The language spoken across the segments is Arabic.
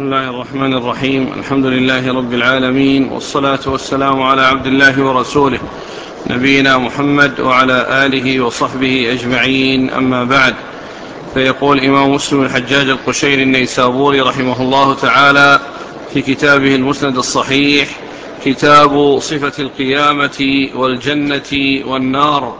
بسم الله الرحمن الرحيم. الحمد لله رب العالمين، والصلاة والسلام على عبد الله ورسوله نبينا محمد وعلى آله وصحبه أجمعين، أما بعد. فيقول إمام مسلم الحجاج القشيري النيسابوري رحمه الله تعالى في كتابه المسند الصحيح، كتاب صفة القيامة والجنة والنار،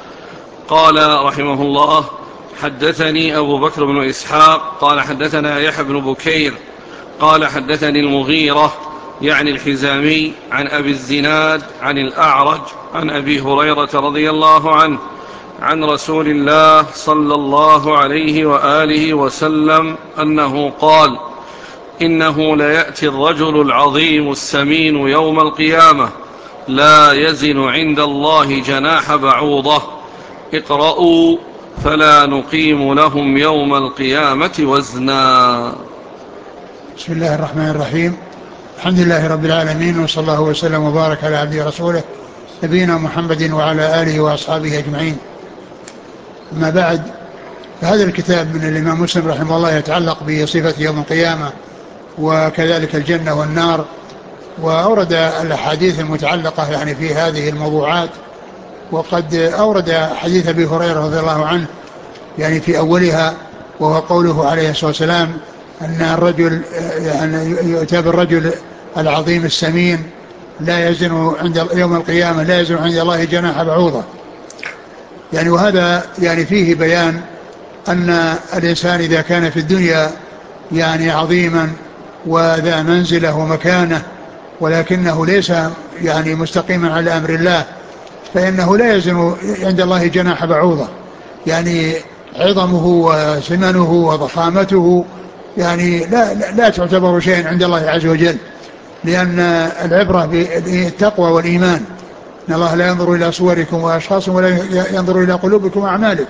قال رحمه الله: حدثني أبو بكر بن إسحاق قال حدثنا يحيى بن بكير قال حدثني المغيرة يعني الحزامي عن أبي الزناد عن الأعرج عن أبي هريرة رضي الله عنه عن رسول الله صلى الله عليه وآله وسلم أنه قال: إنه ليأتي الرجل العظيم السمين يوم القيامة لا يزن عند الله جناح بعوضة، اقرأوا فلا نقيم لهم يوم القيامة وزنا. بسم الله الرحمن الرحيم. الحمد لله رب العالمين، وصلى الله وسلم وبارك على عبده ورسوله نبينا محمد وعلى آله وأصحابه أجمعين. أما بعد، فهذا الكتاب من الإمام مسلم رحمه الله يتعلق بصفة يوم القيامة وكذلك الجنة والنار، وأورد الأحاديث المتعلقة يعني في هذه الموضوعات. وقد أورد حديث أبي هريرة رضي الله عنه يعني في أولها، وهو قوله عليه الصلاة والسلام أن الرجل يعني يؤتى بالرجل العظيم السمين لا يزن عند يوم القيامة لا يزن عند الله جناح بعوضة. يعني وهذا يعني فيه بيان أن الإنسان إذا كان في الدنيا يعني عظيما وذا منزله ومكانه، ولكنه ليس يعني مستقيما على أمر الله، فإنه لا يزن عند الله جناح بعوضة. يعني عظمه وسمنه وضخامته يعني لا تعتبر شيئا عند الله عز وجل، لأن العبرة بالتقوى والإيمان. إن الله لا ينظر إلى صوركم وأشخاصكم ولا ينظر إلى قلوبكم وأعمالكم.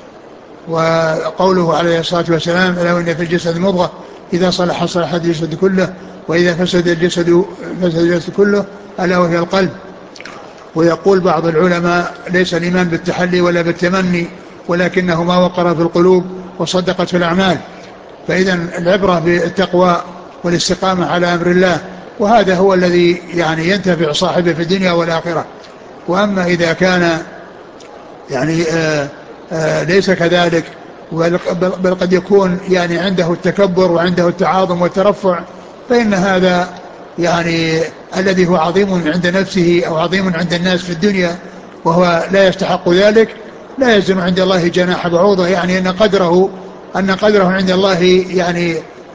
وقوله عليه الصلاة والسلام: ألا إن في الجسد مضغة إذا صلح صلح الجسد كله وإذا فسد الجسد كله ألا وهي القلب. ويقول بعض العلماء: ليس الإيمان بالتحلي ولا بالتمني، ولكنه ما وقر في القلوب وصدقت في الأعمال. فإذا العبرة بالتقوى والاستقامة على أمر الله، وهذا هو الذي يعني ينتفع صاحبه في الدنيا والآخرة. وأما إذا كان يعني ليس كذلك، بل قد يكون يعني عنده التكبر وعنده التعاظم والترفع، فإن هذا يعني الذي هو عظيم عند نفسه أو عظيم عند الناس في الدنيا وهو لا يستحق ذلك لا يزن عند الله جناح بعوضة. يعني أن قدره عند الله يعني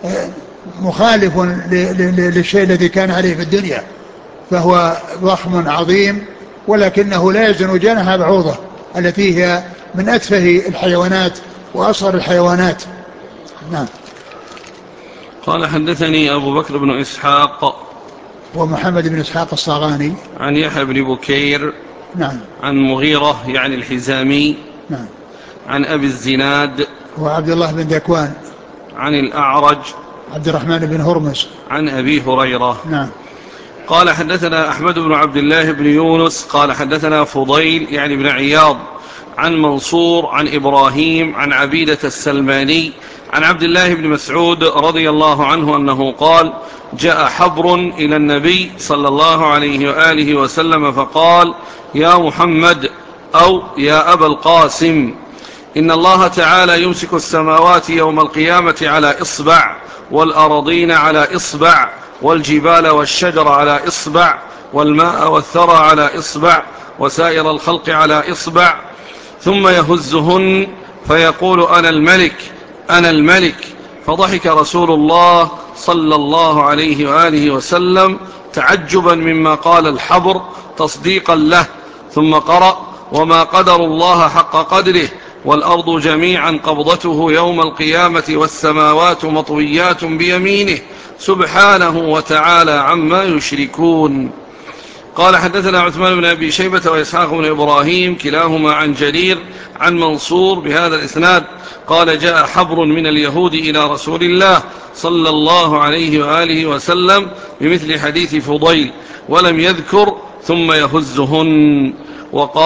مخالف للشيء الذي كان عليه في الدنيا، فهو ضخم عظيم ولكنه لا يزن جناح بعوضة التي هي من أتفه الحيوانات وأصغر الحيوانات. نعم. قال: حدثني أبو بكر بن إسحاق ومحمد بن إسحاق الصاغاني عن يحيى بن بكير نعم عن مغيرة يعني الحزامي نعم عن أبي الزناد وعبد الله بن ذكوان عن الأعرج عبد الرحمن بن هرمز عن أبي هريرة. نعم. قال: حدثنا أحمد بن عبد الله بن يونس قال حدثنا فضيل يعني بن عياض عن منصور عن إبراهيم عن عبيدة السلماني عن عبد الله بن مسعود رضي الله عنه أنه قال: جاء حبر إلى النبي صلى الله عليه وآله وسلم فقال: يا محمد أو يا أبا القاسم، إن الله تعالى يمسك السماوات يوم القيامة على إصبع، والأرضين على إصبع، والجبال والشجر على إصبع، والماء والثرى على إصبع، وسائر الخلق على إصبع، ثم يهزهن فيقول: أنا الملك أنا الملك. فضحك رسول الله صلى الله عليه وآله وسلم تعجبا مما قال الحبر تصديقا له، ثم قرأ: وما قدر الله حق قدره، والأرض جميعا قبضته يوم القيامة والسماوات مطويات بيمينه سبحانه وتعالى عما يشركون. قال: حدثنا عثمان بن أبي شيبة وإسحاق بن إبراهيم كلاهما عن جرير عن منصور بهذا الإسناد قال: جاء حبر من اليهود إلى رسول الله صلى الله عليه وآله وسلم بمثل حديث فضيل ولم يذكر ثم يهزهن، وقال: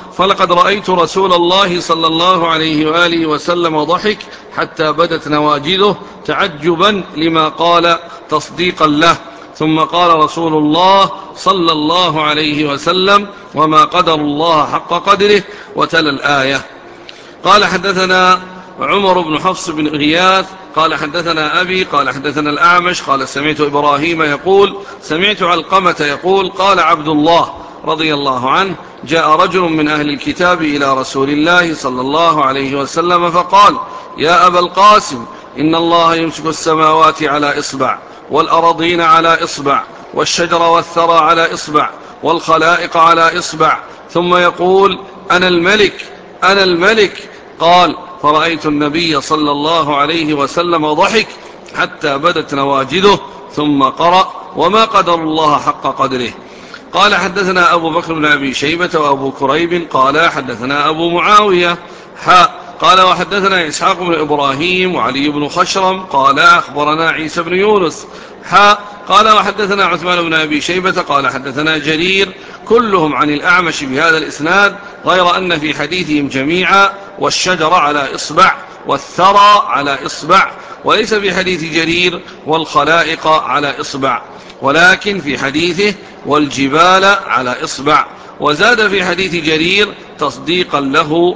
فلقد رأيت رسول الله صلى الله عليه وآله وسلم ضحك حتى بدت نواجذه تعجبا لما قال تصديقا له. ثم قال رسول الله صلى الله عليه وسلم: وما قدر الله حق قدره، وتلا الآية. قال حدثنا عمر بن حفص بن غياث قال حدثنا أبي قال حدثنا الأعمش قال سمعت إبراهيم يقول سمعت علقمة يقول: قال عبد الله رضي الله عنه: جاء رجل من أهل الكتاب إلى رسول الله صلى الله عليه وسلم فقال: يا أبا القاسم، إن الله يمسك السماوات على إصبع، والأرضين على إصبع، والشجر والثرى على إصبع، والخلائق على إصبع، ثم يقول: أنا الملك أنا الملك. قال: فرأيت النبي صلى الله عليه وسلم ضحك حتى بدت نواجذه، ثم قرأ: وما قدر الله حق قدره. قال حدثنا أبو بكر بن أبي شيبة وأبو كريب قال حدثنا أبو معاوية قال وحدثنا إسحاق بن إبراهيم وعلي بن خشرم قال أخبرنا عيسى بن يونس قال وحدثنا عثمان بن أبي شيبة قال حدثنا جرير كلهم عن الأعمش بهذا الإسناد، غير أن في حديثهم جميعا والشجر على إصبع والثرى على إصبع، وليس في حديث جرير والخلائق على إصبع، ولكن في حديثه والجبال على إصبع. وزاد في حديث جرير تصديقا له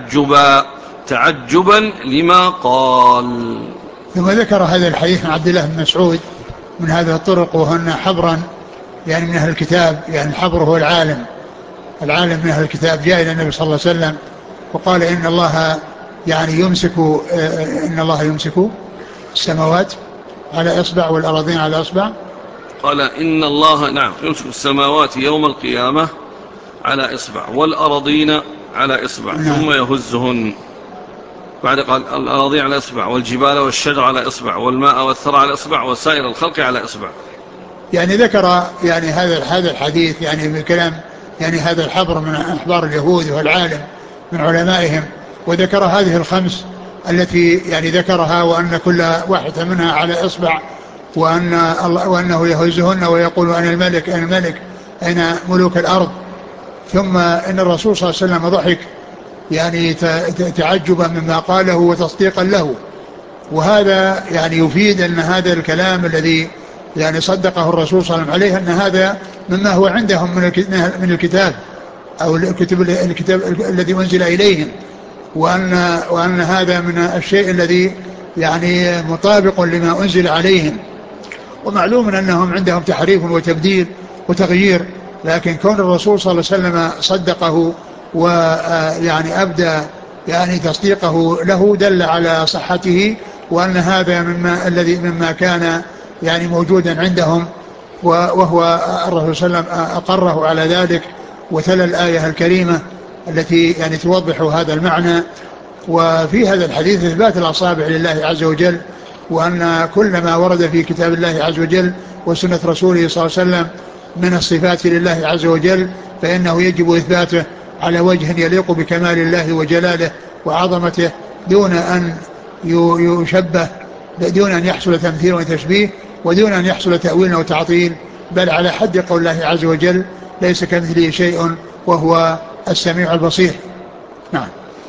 تعجبا لما قال. ثم ذكر هذا الحديث عن عبد الله بن مسعود من هذه الطرق، وهن حبرا يعني من أهل الكتاب، يعني الحبر هو العالم من أهل الكتاب، جاء إلى النبي صلى الله عليه وسلم وقال إن الله يعني يمسك السماوات على إصبع والأراضين على إصبع. قال إن الله نعم يمسك السماوات يوم القيامة على إصبع والأراضين على إصبع ثم يهزهن. بعد قال الأراضين على إصبع والجبال والشجر على إصبع والماء والثرى على إصبع وسائر الخلق على إصبع. يعني ذكر يعني هذا الحديث يعني بالكلام، يعني هذا الحبر من أحبار اليهود والعالم من علمائهم، وذكر هذه الخمس التي يعني ذكرها، وأن كل واحدة منها على إصبع، وأنه يهزهن ويقول أنا الملك أنا الملك أين ملوك الأرض. ثم إن الرسول صلى الله عليه وسلم ضحك يعني تعجبا مما قاله وتصديقا له، وهذا يعني يفيد أن هذا الكلام الذي يعني صدقه الرسول صلى الله عليه وسلم عليه أن هذا مما هو عندهم من الكتاب أو الكتاب الذي أنزل إليهم، وأن هذا من الشيء الذي يعني مطابق لما أنزل عليهم. ومعلوم أنهم عندهم تحريف وتبديل وتغيير، لكن كون الرسول صلى الله عليه وسلم صدقه ويعني أبدى يعني تصديقه له دل على صحته، وأن هذا مما كان يعني موجودا عندهم، وهو الرسول صلى الله عليه وسلم أقره على ذلك وتلا الآية الكريمة التي يعني توضح هذا المعنى. وفي هذا الحديث إثبات الأصابع لله عز وجل، وأن كل ما ورد في كتاب الله عز وجل وسنة رسوله صلى الله عليه وسلم من الصفات لله عز وجل فإنه يجب إثباته على وجه يليق بكمال الله وجلاله وعظمته، دون أن يشبه، دون أن يحصل تمثيل وتشبيه، ودون أن يحصل تأويل وتعطيل، بل على حد قول الله عز وجل: ليس كمثله شيء وهو السميع البصير. نعم.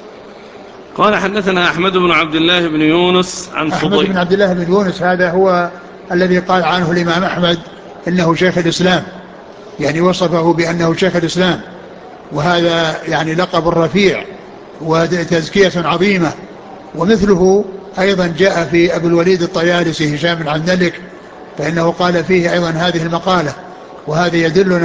قال حدثنا أحمد بن عبد الله بن يونس عن فضيل. أحمد بن عبد الله بن يونس هذا هو الذي قال عنه الإمام أحمد إنه شيخ الإسلام، يعني وصفه بأنه شيخ الإسلام، وهذا يعني لقب رفيع وتزكية عظيمة. ومثله أيضا جاء في أبو الوليد الطيالسي هشام بن عبد الملك، فإنه قال فيه أيضا هذه المقالة، وهذا يدلنا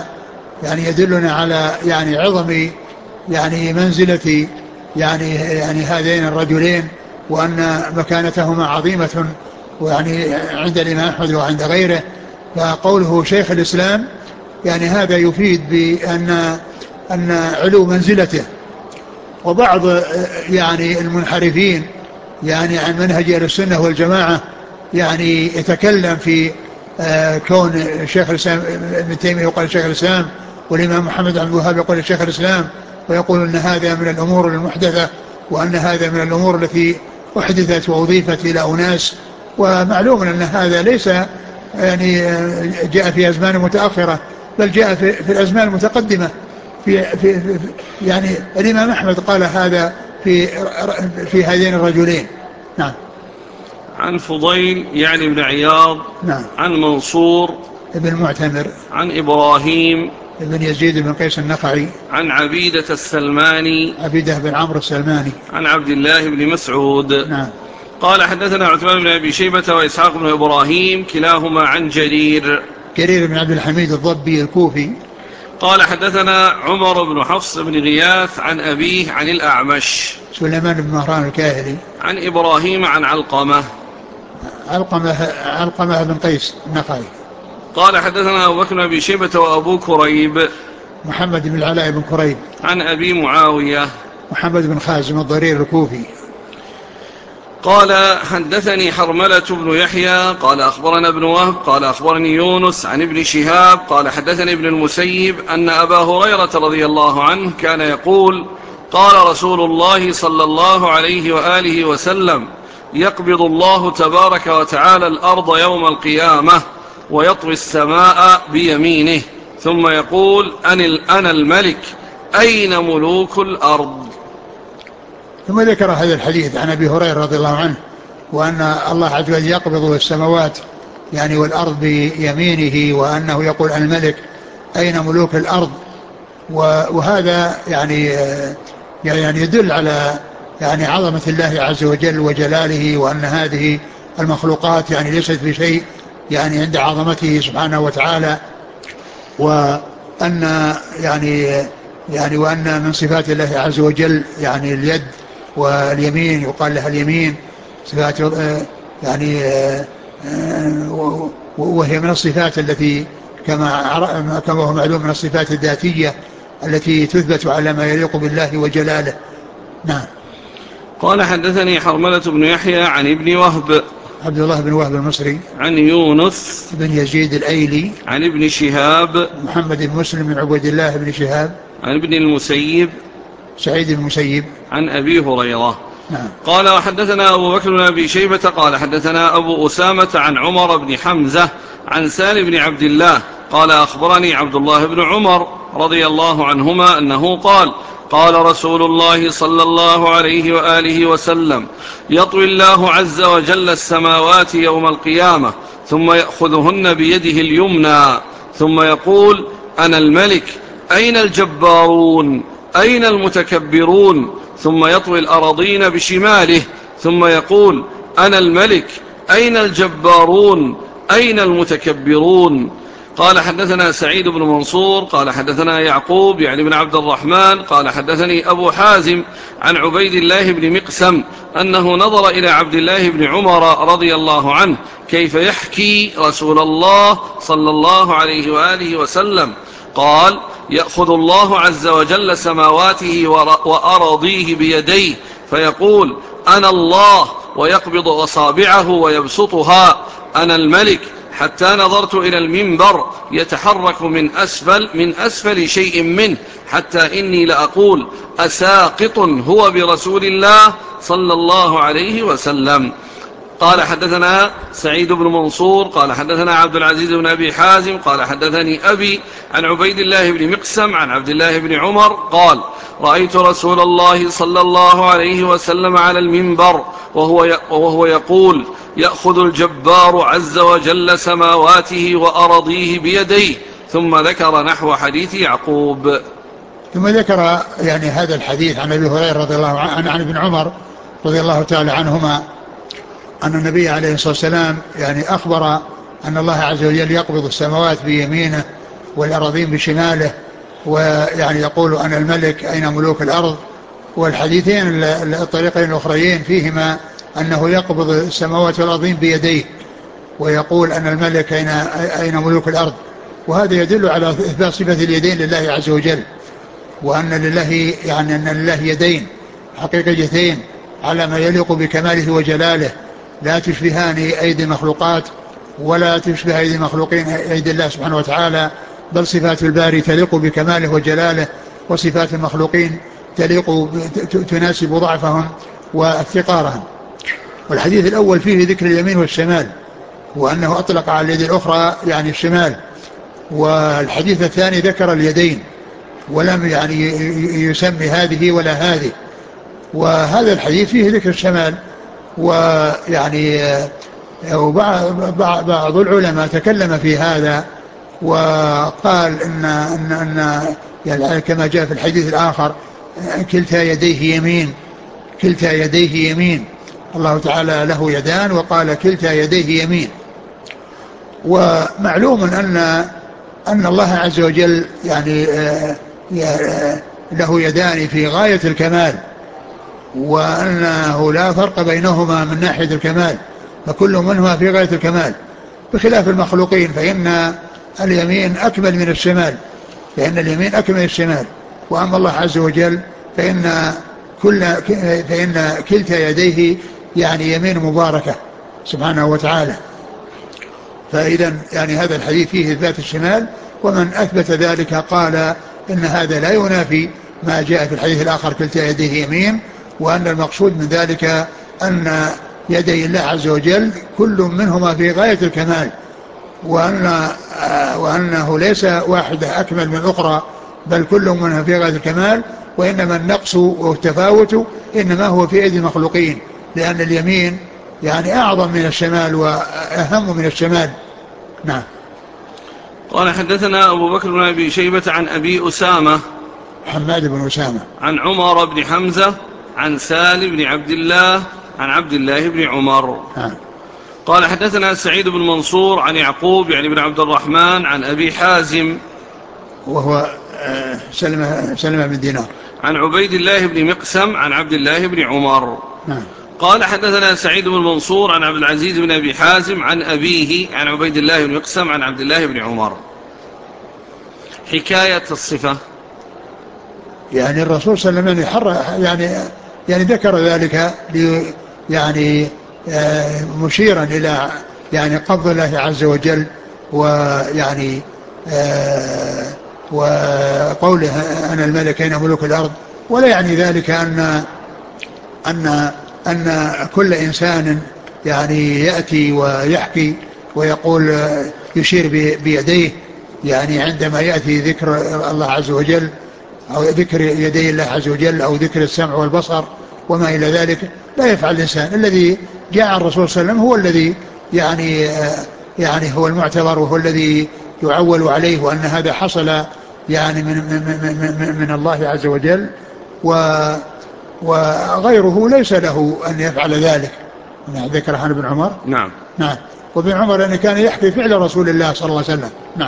على يعني عظم يعني منزلة يعني هذين الرجلين، وأن مكانتهما عظيمة ويعني عند الإمام أحمد وعند غيره. فقوله شيخ الإسلام يعني هذا يفيد أن علو منزلته. وبعض يعني المنحرفين يعني عن منهج أهل السنة والجماعة يعني يتكلم في كون شيخ الإسلام ابن تيمية يقال شيخ الإسلام، والإمام محمد عبد الوهاب يقول شيخ الإسلام، ويقول أن هذا من الأمور المحدثة، وأن هذا من الأمور التي أحدثت وأضيفت إلى أناس. ومعلوم أن هذا ليس يعني جاء في أزمان متأخرة، بل جاء في الأزمان المتقدمة، في يعني الإمام أحمد قال هذا في هذين الرجلين. نعم. عن فضيل يعني بن عياض. نعم. عن منصور ابن المعتمر. عن إبراهيم ابن يزيد بن قيس النخعي. عن عبيدة السلماني عبيدة بن عمرو السلماني. عن عبد الله بن مسعود. نعم. قال حدثنا عثمان بن أبي شيبة وإسحاق بن إبراهيم كلاهما عن جرير. جرير بن عبد الحميد الضبي الكوفي. قال حدثنا عمر بن حفص بن غياث عن أبيه عن الأعمش سليمان بن مهران الكاهلي. عن إبراهيم عن علقمة. علقمة بن قيس النخعي. قال حدثنا أبو بكر بن أبي شيبة وأبو كريب محمد بن العلاء بن كريب. عن أبي معاوية محمد بن خازم الضرير الكوفي. قال حدثني حرملة بن يحيى قال أخبرنا ابن وهب قال أخبرني يونس عن ابن شهاب قال حدثني ابن المسيب أن أبا هريرة رضي الله عنه كان يقول قال رسول الله صلى الله عليه وآله وسلم يقبض الله تبارك وتعالى الأرض يوم القيامة ويطوي السماء بيمينه ثم يقول أنا الملك أين ملوك الأرض. ثم ذكر هذا الحديث عن أبي هريرة رضي الله عنه وأن الله عز وجل يقبض السماوات يعني والأرض بيمينه وأنه يقول الملك أين ملوك الأرض. وهذا يعني يدل على يعني عظمة الله عز وجل وجلاله وأن هذه المخلوقات يعني ليست بشيء يعني عند عظمته سبحانه وتعالى وأن وأن من صفات الله عز وجل يعني اليد واليمين يقال لها اليمين صفات وهي من الصفات التي كما هو معلوم من الصفات الذاتية التي تثبت على ما يليق بالله وجلاله. نعم. قال حدثني حرملة بن يحيى عن ابن وهب عبد الله بن وهب المصري. عن يونس بن يزيد الأيلي. عن ابن شهاب محمد بن مسلم بن عبيد الله بن شهاب. عن ابن المسيب سعيد بن المسيب. عن أبي هريرة. نعم. قال وحدثنا أبو بكر بن أبي شيبة قال حدثنا أبو أسامة عن عمر بن حمزة عن سالم بن عبد الله قال أخبرني عبد الله بن عمر رضي الله عنهما أنه قال رسول الله صلى الله عليه وآله وسلم يطوي الله عز وجل السماوات يوم القيامة ثم يأخذهن بيده اليمنى ثم يقول أنا الملك أين الجبارون أين المتكبرون ثم يطوي الأراضين بشماله ثم يقول أنا الملك أين الجبارون أين المتكبرون. قال حدثنا سعيد بن منصور قال حدثنا يعقوب يعني بن عبد الرحمن قال حدثني أبو حازم عن عبيد الله بن مقسم أنه نظر إلى عبد الله بن عمر رضي الله عنه كيف يحكي رسول الله صلى الله عليه وآله وسلم قال يأخذ الله عز وجل سماواته وأراضيه بيديه فيقول أنا الله ويقبض أصابعه ويبسطها أنا الملك حتى نظرت إلى المنبر يتحرك من أسفل شيء منه حتى إني لأقول أساقط هو برسول الله صلى الله عليه وسلم. قال حدثنا سعيد بن منصور قال حدثنا عبد العزيز بن أبي حازم قال حدثني أبي عن عبيد الله بن مقسم عن عبد الله بن عمر قال رأيت رسول الله صلى الله عليه وسلم على المنبر وهو يقول يأخذ الجبار عز وجل سماواته وأراضيه بيديه ثم ذكر نحو حديث يعقوب. ثم ذكر يعني هذا الحديث عن أبي هريرة رضي الله عنه عن ابن عمر رضي الله تعالى عنهما أن النبي عليه الصلاة والسلام يعني أخبر أن الله عز وجل يقبض السماوات بيمينه والأراضين بشماله ويعني يقول أنا الملك أين ملوك الأرض. والحديثين الطريقين الأخريين فيهما أنه يقبض السماوات والأرضين بيديه ويقول أنا الملك أين ملوك الأرض. وهذا يدل على إثبات صفة اليدين لله عز وجل وأن لله يعني أن لله يدين حقيقيتين على ما يليق بكماله وجلاله لا تشبهان أيدي المخلوقات ولا تشبه أيدي المخلوقين أيدي الله سبحانه وتعالى بل صفات الباري تليق بكماله وجلاله وصفات المخلوقين تناسب ضعفهم وافتقارهم. والحديث الأول فيه ذكر اليمين والشمال وأنه أطلق على اليد الأخرى يعني الشمال. والحديث الثاني ذكر اليدين ولم يعني يسمي هذه ولا هذه. وهذا الحديث فيه ذكر الشمال، ويعني وبعض العلماء تكلم في هذا وقال إن يعني كما جاء في الحديث الآخر كلتا يديه يمين، كلتا يديه يمين، الله تعالى له يدان وقال كلتا يديه يمين. ومعلوم أن الله عز وجل يعني له يدان في غاية الكمال، وأنه لا فرق بينهما من ناحية الكمال، فكل منهما في غاية الكمال، بخلاف المخلوقين فإن اليمين أكمل من الشمال، فإن اليمين أكمل من الشمال. وأما الله عز وجل فإن كلتا يديه يعني يمين مباركة سبحانه وتعالى. فإذا يعني هذا الحديث فيه إثبات الشمال، ومن أثبت ذلك قال إن هذا لا ينافي ما جاء في الحديث الآخر كلتا يديه يمين، وأن المقصود من ذلك أن يدي الله عز وجل كل منهما في غاية الكمال، وأنه ليس واحدة أكمل من الأخرى، بل كل منها في غاية الكمال، وإنما النقص والتفاوت إنما هو في أيدي المخلوقين، لأن اليمين يعني أعظم من الشمال وأهم من الشمال. نعم. قال حدثنا أبو بكر بن أبي شيبة عن أبي أسامة حماد بن أسامة عن عمر بن حمزة عن سالم بن عبد الله عن عبد الله بن عمر. نعم. قال حدثنا سعيد بن منصور عن يعقوب يعني بن عبد الرحمن عن أبي حازم وهو سلمة بن دينار عن عبيد الله بن مقسم عن عبد الله بن عمر. نعم. قال حدثنا سعيد بن منصور عن عبد العزيز بن أبي حازم عن أبيه عن عبيد الله بن مقسم عن عبد الله بن عمر. حكاية الصفة يعني الرسول صلى الله عليه وسلم يعني ذكر ذلك يعني مشيرا إلى يعني قبض الله عز وجل، ويعني وقوله أنا الملك أين ملوك الأرض، ولا يعني ذلك أن أن كل إنسان يعني يأتي ويحكي ويقول يشير بيديه، يعني عندما يأتي ذكر الله عز وجل أو ذكر يدي الله عز وجل أو ذكر السمع والبصر وما إلى ذلك، لا يفعل الإنسان. الذي جاء الرسول صلى الله عليه وسلم هو الذي يعني هو المعتبر، وهو الذي يعول عليه، وأن هذا حصل يعني من الله عز وجل، وغيره ليس له أن يفعل ذلك. ذكر عن ابن عمر. نعم. نعم. وابن عمر أن كان يحكي فعل رسول الله صلى الله عليه وسلم. نعم.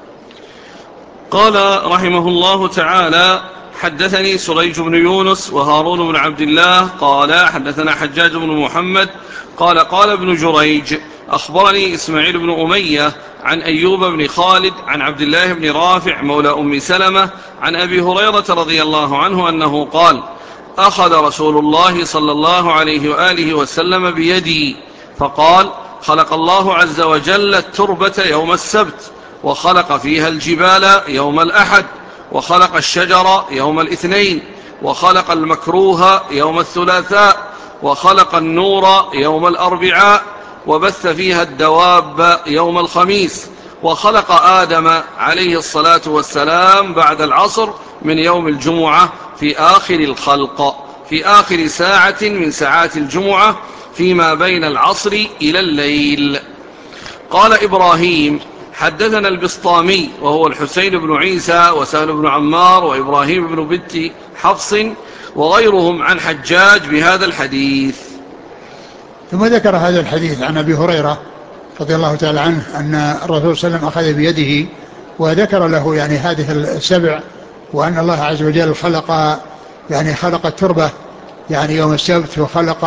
قال رحمه الله تعالى حدثني سريج بن يونس وهارون بن عبد الله قال حدثنا حجاج بن محمد قال قال ابن جريج أخبرني إسماعيل بن أمية عن أيوب بن خالد عن عبد الله بن رافع مولى أم سلمة عن أبي هريرة رضي الله عنه أنه قال أخذ رسول الله صلى الله عليه وآله وسلم بيدي فقال خلق الله عز وجل التربة يوم السبت، وخلق فيها الجبال يوم الأحد، وخلق الشجر يوم الاثنين، وخلق المكروه يوم الثلاثاء، وخلق النور يوم الأربعاء، وبث فيها الدواب يوم الخميس، وخلق آدم عليه الصلاة والسلام بعد العصر من يوم الجمعة في آخر الخلق، في آخر ساعة من ساعات الجمعة فيما بين العصر إلى الليل. قال إبراهيم حدثنا البسطامي وهو الحسين بن عيسى وسهل بن عمار وإبراهيم بن بنت حفص وغيرهم عن حجاج بهذا الحديث. ثم ذكر هذا الحديث عن أبي هريرة رضي الله تعالى عنه أن الرسول صلى الله عليه وسلم أخذ بيده وذكر له يعني هذه السبع، وأن الله عز وجل خلق التربة يعني يوم السبت، وخلق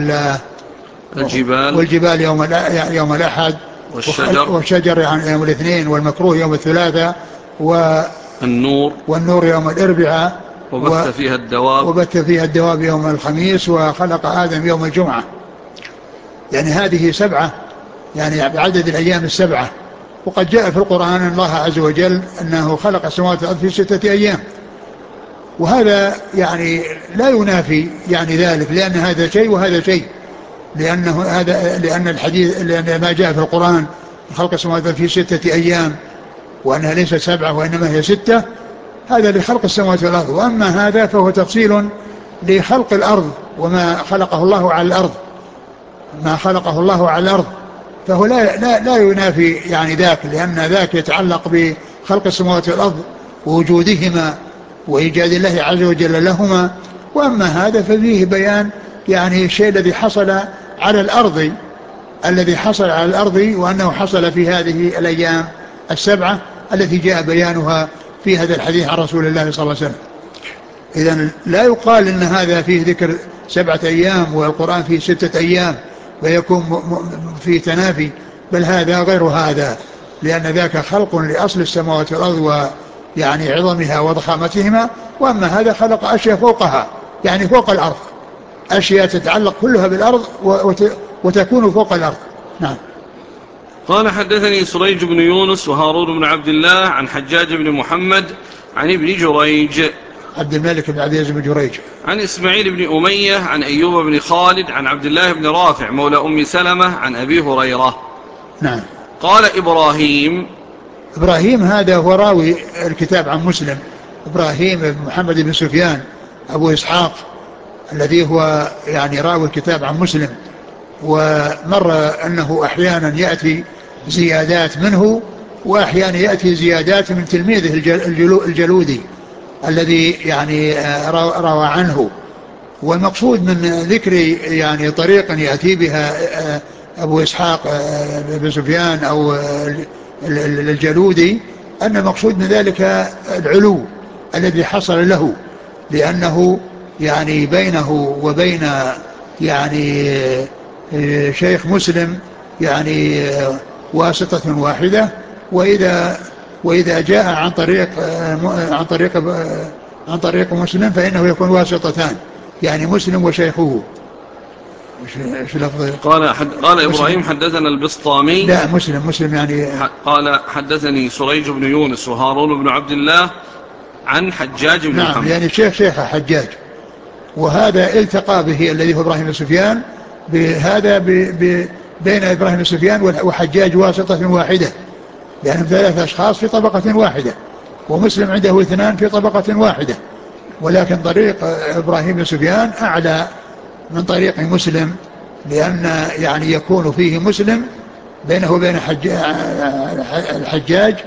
والجبال يوم الأحد، والشجر يعني يوم الاثنين، والمكروه يوم الثلاثاء، والنور يوم الأربعاء، وبث فيها الدواب يوم الخميس، وخلق آدم يوم الجمعة. يعني هذه سبعة يعني بعدد الأيام السبعة. وقد جاء في القرآن أن الله عز وجل أنه خلق السماوات والأرض في 6 أيام، وهذا يعني لا ينافي يعني ذلك، لأن هذا شيء وهذا شيء، لأن الحديث لأن ما جاء في القرآن خلق السماوات في 6 أيام وأنها ليست 7 وإنما هي 6، هذا لخلق السماوات والأرض. وأما هذا فهو تفصيل لخلق الأرض وما خلقه الله على الأرض، ما خلقه الله على الأرض، فهو لا ينافي يعني ذاك، لأن ذاك يتعلق بخلق السماوات والأرض ووجودهما وإيجاد الله عز وجل لهما. وأما هذا ففيه بيان يعني الشيء الذي حصل على الأرض، الذي حصل على الأرض، وأنه حصل في هذه الأيام السبعة التي جاء بيانها في هذا الحديث عن رسول الله صلى الله عليه وسلم. إذن لا يقال إن هذا فيه ذكر 7 أيام والقرآن فيه 6 أيام ويكون فيه تنافي، بل هذا غير هذا، لأن ذاك خلق لأصل السماوات والأرض ويعني عظمها وضخامتهما. وأما هذا خلق أشياء فوقها، يعني فوق الأرض، أشياء تتعلق كلها بالأرض وتكون فوق الأرض. نعم. قال حدثني سريج بن يونس وهارون بن عبد الله عن حجاج بن محمد عن ابن جريج عبد الملك بن عبد العزيز بن جريج عن إسماعيل بن أمية عن أيوب بن خالد عن عبد الله بن رافع مولى أم سلمة عن أبي هريرة. نعم. قال إبراهيم هذا هو راوي الكتاب عن مسلم، إبراهيم بن محمد بن سفيان أبو إسحاق الذي هو يعني راوي الكتاب عن مسلم. ومر أنه أحيانا يأتي زيادات منه وأحيانا يأتي زيادات من تلميذه الجلودي الذي يعني روى عنه. والمقصود من ذكر يعني طريق يأتي بها أبو إسحاق بن سفيان أو الجلودي أن المقصود من ذلك العلو الذي حصل له، لأنه يعني بينه وبين يعني شيخ مسلم يعني واسطة واحدة، وإذا جاء عن طريق مسلم فإنه يكون واسطتان، يعني مسلم وشيخه. ايش لفظه؟ قال إبراهيم حدثنا البسطامي. لا، مسلم يعني. قال حدثني سريج بن يونس وهارون بن عبد الله عن حجاج بن محمد. نعم، يعني شيخ حجاج، وهذا التقى به الذي هو إبراهيم بن سفيان بهذا بين إبراهيم بن سفيان وحجاج واسطة واحدة، لأنهم يعني 3 أشخاص في طبقة واحدة، ومسلم عنده 2 في طبقة واحدة، ولكن طريق إبراهيم بن سفيان أعلى من طريق مسلم، لأن يعني يكون فيه مسلم بينه وبين الحجاج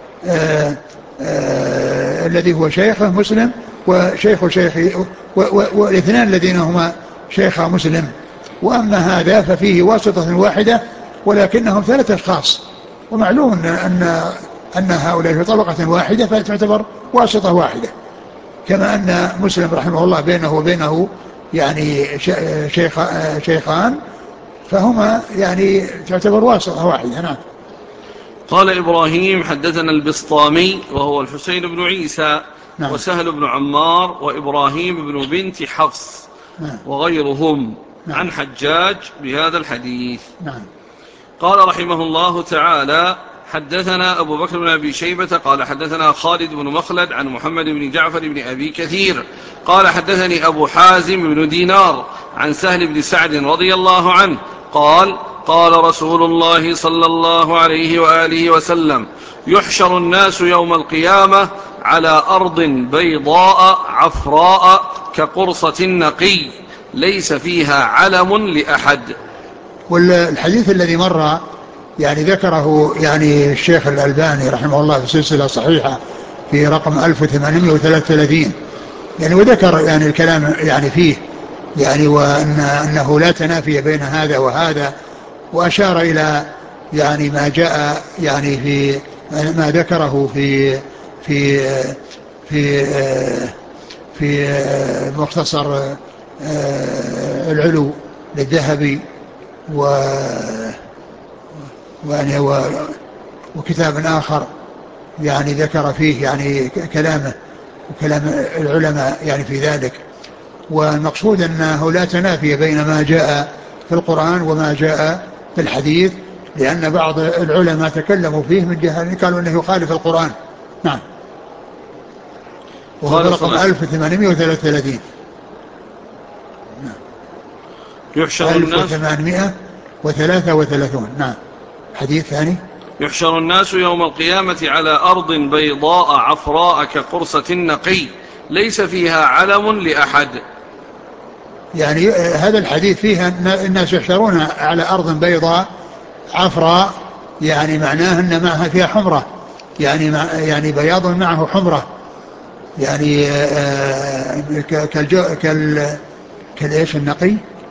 الذي هو شيخه مسلم وشيخ شيخه والاثنان الذين هما شيخ مسلم. وأما هذا ففيه واسطة واحدة ولكنهم 3 أشخاص، ومعلوم أن هؤلاء في طبقة واحدة فتعتبر واسطة واحدة، كما أن مسلم رحمه الله بينه وبينه يعني شيخان، فهما يعني تعتبر واسطة واحدة. نعم. قال إبراهيم حدثنا البسطامي وهو الحسين بن عيسى. نعم. وسهل بن عمار وإبراهيم بن بنت حفص. نعم. وغيرهم. نعم. عن حجاج بهذا الحديث. نعم. قال رحمه الله تعالى حدثنا أبو بكر بن أبي شيبة قال حدثنا خالد بن مخلد عن محمد بن جعفر بن أبي كثير قال حدثني أبو حازم بن دينار عن سهل بن سعد رضي الله عنه قال قال رسول الله صلى الله عليه وآله وسلم يحشر الناس يوم القيامة على أرض بيضاء عفراء كقرصة النقي ليس فيها علم لأحد. والحديث الذي مر يعني ذكره يعني الشيخ الألباني رحمه الله في سلسلة صحيحة في رقم 1833، يعني وذكر يعني الكلام يعني فيه يعني وأنه لا تنافي بين هذا وهذا، وأشار إلى يعني ما جاء يعني في ما ذكره في في في مختصر العلو للذهبي يعني وكتاب آخر يعني ذكر فيه يعني كلامه وكلام العلماء يعني في ذلك. والمقصود أنه لا تنافي بين ما جاء في القرآن وما جاء في الحديث، لأن بعض العلماء تكلموا فيه من جهة قالوا أنه يخالف القرآن. نعم. وهو رقم 1833. يحشر 1833. نعم. حديث ثاني يحشر الناس يوم القيامة على أرض بيضاء عفراء كقرصة النقي ليس فيها علم لأحد. يعني هذا الحديث فيها الناس يحشرون على أرض بيضاء عفراء، يعني معناه أن معها فيها حمرة، يعني بياض معه حمرة، يعني كالإيش النقي،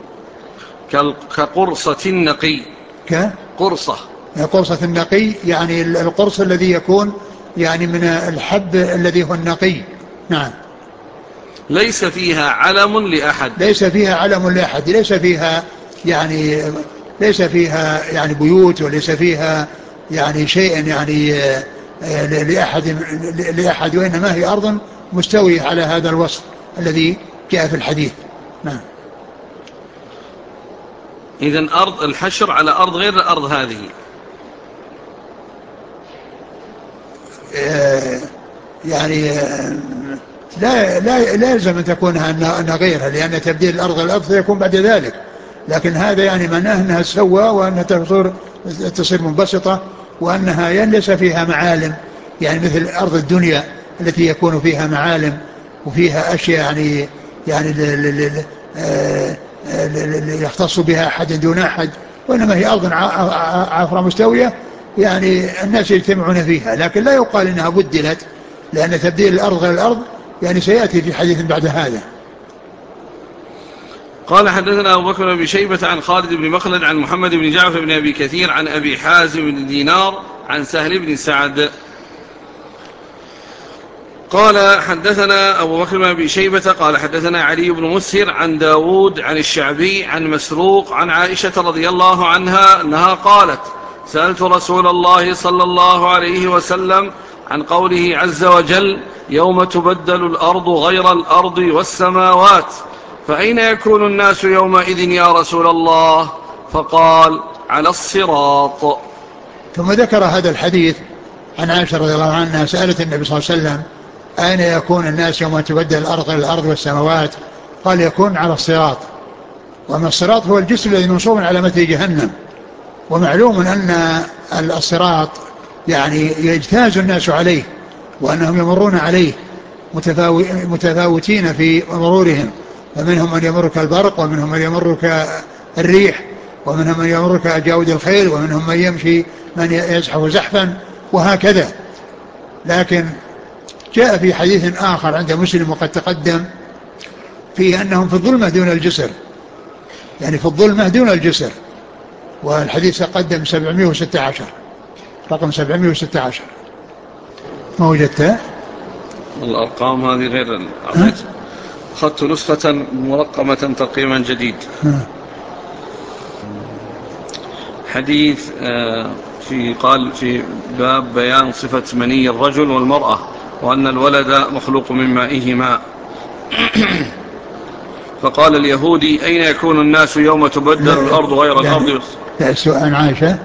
كقرصة النقي. قرصة، قرصة النقي، يعني القرص الذي يكون يعني من الحب الذي هو النقي. نعم. ليس فيها علم لأحد. ليس فيها علم لأحد، يعني ليس فيها يعني بيوت، وليس فيها يعني شيء يعني لأحد، وإنما هي أرض مستوية على هذا الوصف الذي جاء في الحديث. نعم. إذن أرض الحشر على أرض غير الأرض هذه. يعني لا يلزم أن تكون أنها غيرها، لأن تبديل الأرض الأرض سيكون بعد ذلك، لكن هذا يعني معناه أنها تسوى، وأنها تصير منبسطة، وأنها ليس فيها معالم، يعني مثل أرض الدنيا التي يكون فيها معالم وفيها أشياء يعني يختص بها أحد دون أحد، وإنما هي أرض عافرة مستوية، يعني الناس يجتمعون فيها، لكن لا يقال إنها بدلت، لأن تبديل الأرض غير الأرض يعني سيأتي في حديث بعد هذا. قال حدثنا أبو بكر بن شيبة عن خالد بن مخلد عن محمد بن جعفر بن أبي كثير عن أبي حازم بن دينار عن سهل بن سعد قال حدثنا أبو بكر بن أبي شيبة قال حدثنا علي بن مسهر عن داود عن الشعبي عن مسروق عن عائشة رضي الله عنها أنها قالت: سألت رسول الله صلى الله عليه وسلم عن قوله عز وجل: يوم تبدل الأرض غير الأرض والسماوات، فأين يكون الناس يومئذ يا رسول الله؟ فقال: على الصراط. ثم ذكر هذا الحديث عن عائشة رضي الله عنها سألت النبي صلى الله عليه وسلم: أين يكون الناس يوم تبدل الأرض غير الأرض والسماوات؟ قال: يكون على الصراط. وما الصراط هو الجسر الذي منصوب على متن جهنم، ومعلوم أن الصراط يعني يجتاز الناس عليه، وأنهم يمرون عليه متفاوتين في مرورهم، فمنهم من يمر كالبرق، ومنهم من يمر كالريح، ومنهم من يمر كجاود الخيل، ومنهم من يمشي من يزحف زحفا، وهكذا. لكن جاء في حديث آخر عند مسلم وقد تقدم فيه أنهم في الظلمة دون الجسر، يعني في الظلمة دون الجسر، والحديث تقدم 716، رقم 716. ما وجدته؟ الأرقام هذه غير أخذت نسخة مرقمة تقييما جديد. حديث قال في باب بيان صفة مني الرجل والمرأة، وأن الولد مخلوق من مائهما. فقال اليهودي: أين يكون الناس يوم تبدل الأرض غير الأرض؟ لا، السؤال عن عائشة.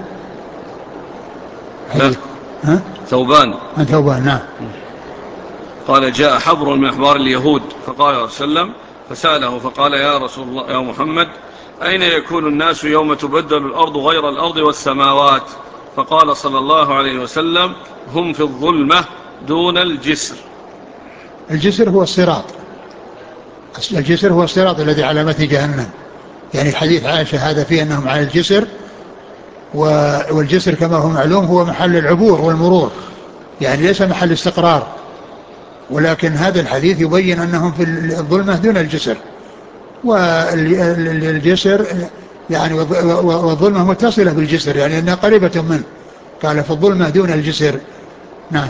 لا، ثوبان. عن ثوبان، نعم. قال: جاء حبر من أحبار اليهود فقال صلى الله عليه وسلم فسأله فقال: يا رسول الله يا محمد، أين يكون الناس يوم تبدل الأرض غير الأرض والسماوات؟ فقال صلى الله عليه وسلم: هم في الظلمة دون الجسر. الجسر هو الصراط، الجسر هو الصراط الذي على متن جهنم، يعني حديث عائشة هذا فيه أنهم على الجسر، والجسر كما هو معلوم هو محل العبور والمرور، يعني ليس محل استقرار، ولكن هذا الحديث يبين أنهم في الظلمة دون الجسر، والجسر يعني والظلمة متصلة بالجسر، يعني أنها قريبة منه، قال في الظلمة دون الجسر. نعم.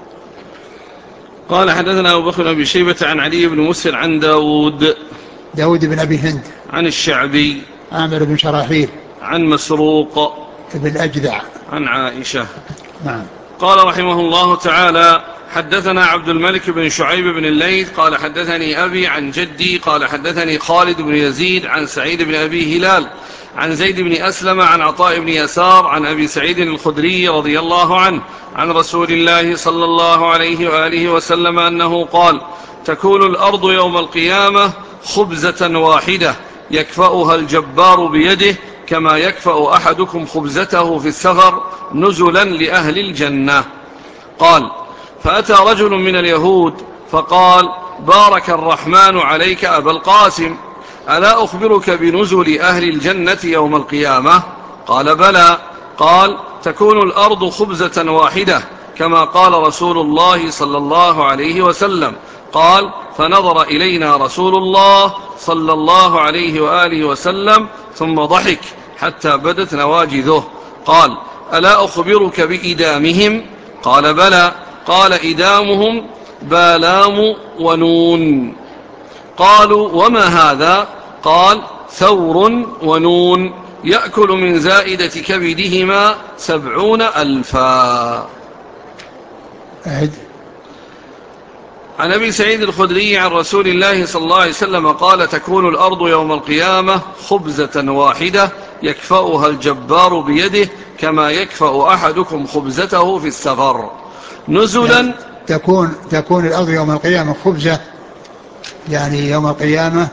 قال حدثنا أبو بكر بن شيبة عن علي بن مسهر عن داود بن أبي هند عن الشعبي عامر بن شراحيل عن مسروق بن الأجدع عن عائشة. نعم. قال رحمه الله تعالى: حدثنا عبد الملك بن شعيب بن الليث قال حدثني أبي عن جدي قال حدثني خالد بن يزيد عن سعيد بن أبي هلال عن زيد بن أسلم عن عطاء بن يسار عن أبي سعيد الخدري رضي الله عنه عن رسول الله صلى الله عليه وآله وسلم أنه قال: تكون الأرض يوم القيامة خبزة واحدة يكفأها الجبار بيده، كما يكفأ أحدكم خبزته في السفر نزلا لأهل الجنة. قال: فأتى رجل من اليهود فقال: بارك الرحمن عليك أبا القاسم، ألا أخبرك بنزل أهل الجنة يوم القيامة؟ قال: بلى. قال: تكون الأرض خبزة واحدة كما قال رسول الله صلى الله عليه وسلم. قال: فنظر إلينا رسول الله صلى الله عليه وآله وسلم ثم ضحك حتى بدت نواجذه. قال: ألا أخبرك بإدامهم؟ قال: بلى. قال: إدامهم بالام ونون. قالوا: وما هذا؟ قال: ثور ونون، يأكل من زائدة كبدهما 70,000. عن أبي سعيد الخدري عن رسول الله صلى الله عليه وسلم قال: تكون الأرض يوم القيامة خبزة واحدة يكفأها الجبار بيده كما يكفأ أحدكم خبزته في السفر نزلا. يعني تكون الأرض يوم القيامة خبزة، يعني يوم القيامة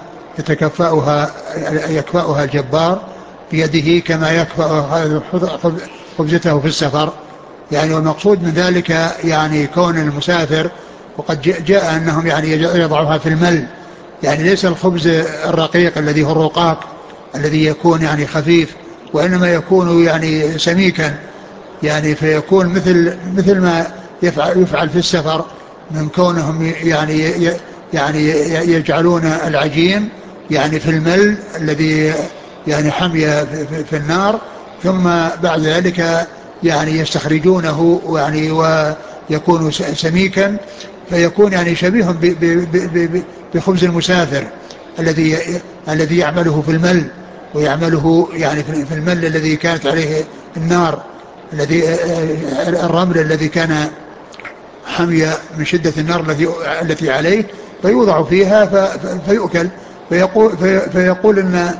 يكفأها الجبار بيده كما يكفأ خبزته في السفر. يعني والمقصود من ذلك يعني كون المسافر، وقد جاء أنهم يعني يضعها في المل، يعني ليس الخبز الرقيق الذي هو الرقاق الذي يكون يعني خفيف، وإنما يكون يعني سميكا، يعني فيكون مثل ما يفعل في السفر من كونهم يعني يجعلون العجين يعني في المل الذي يعني حمي في النار، ثم بعد ذلك يعني يستخرجونه يعني ويكون سميكا، فيكون يعني شبيه بخبز المسافر الذي يعمله في المل، ويعمله يعني في المل الذي كانت عليه النار، الرمل الذي كان حمي من شدة النار التي عليه، فيوضع فيها فيؤكل. فيقول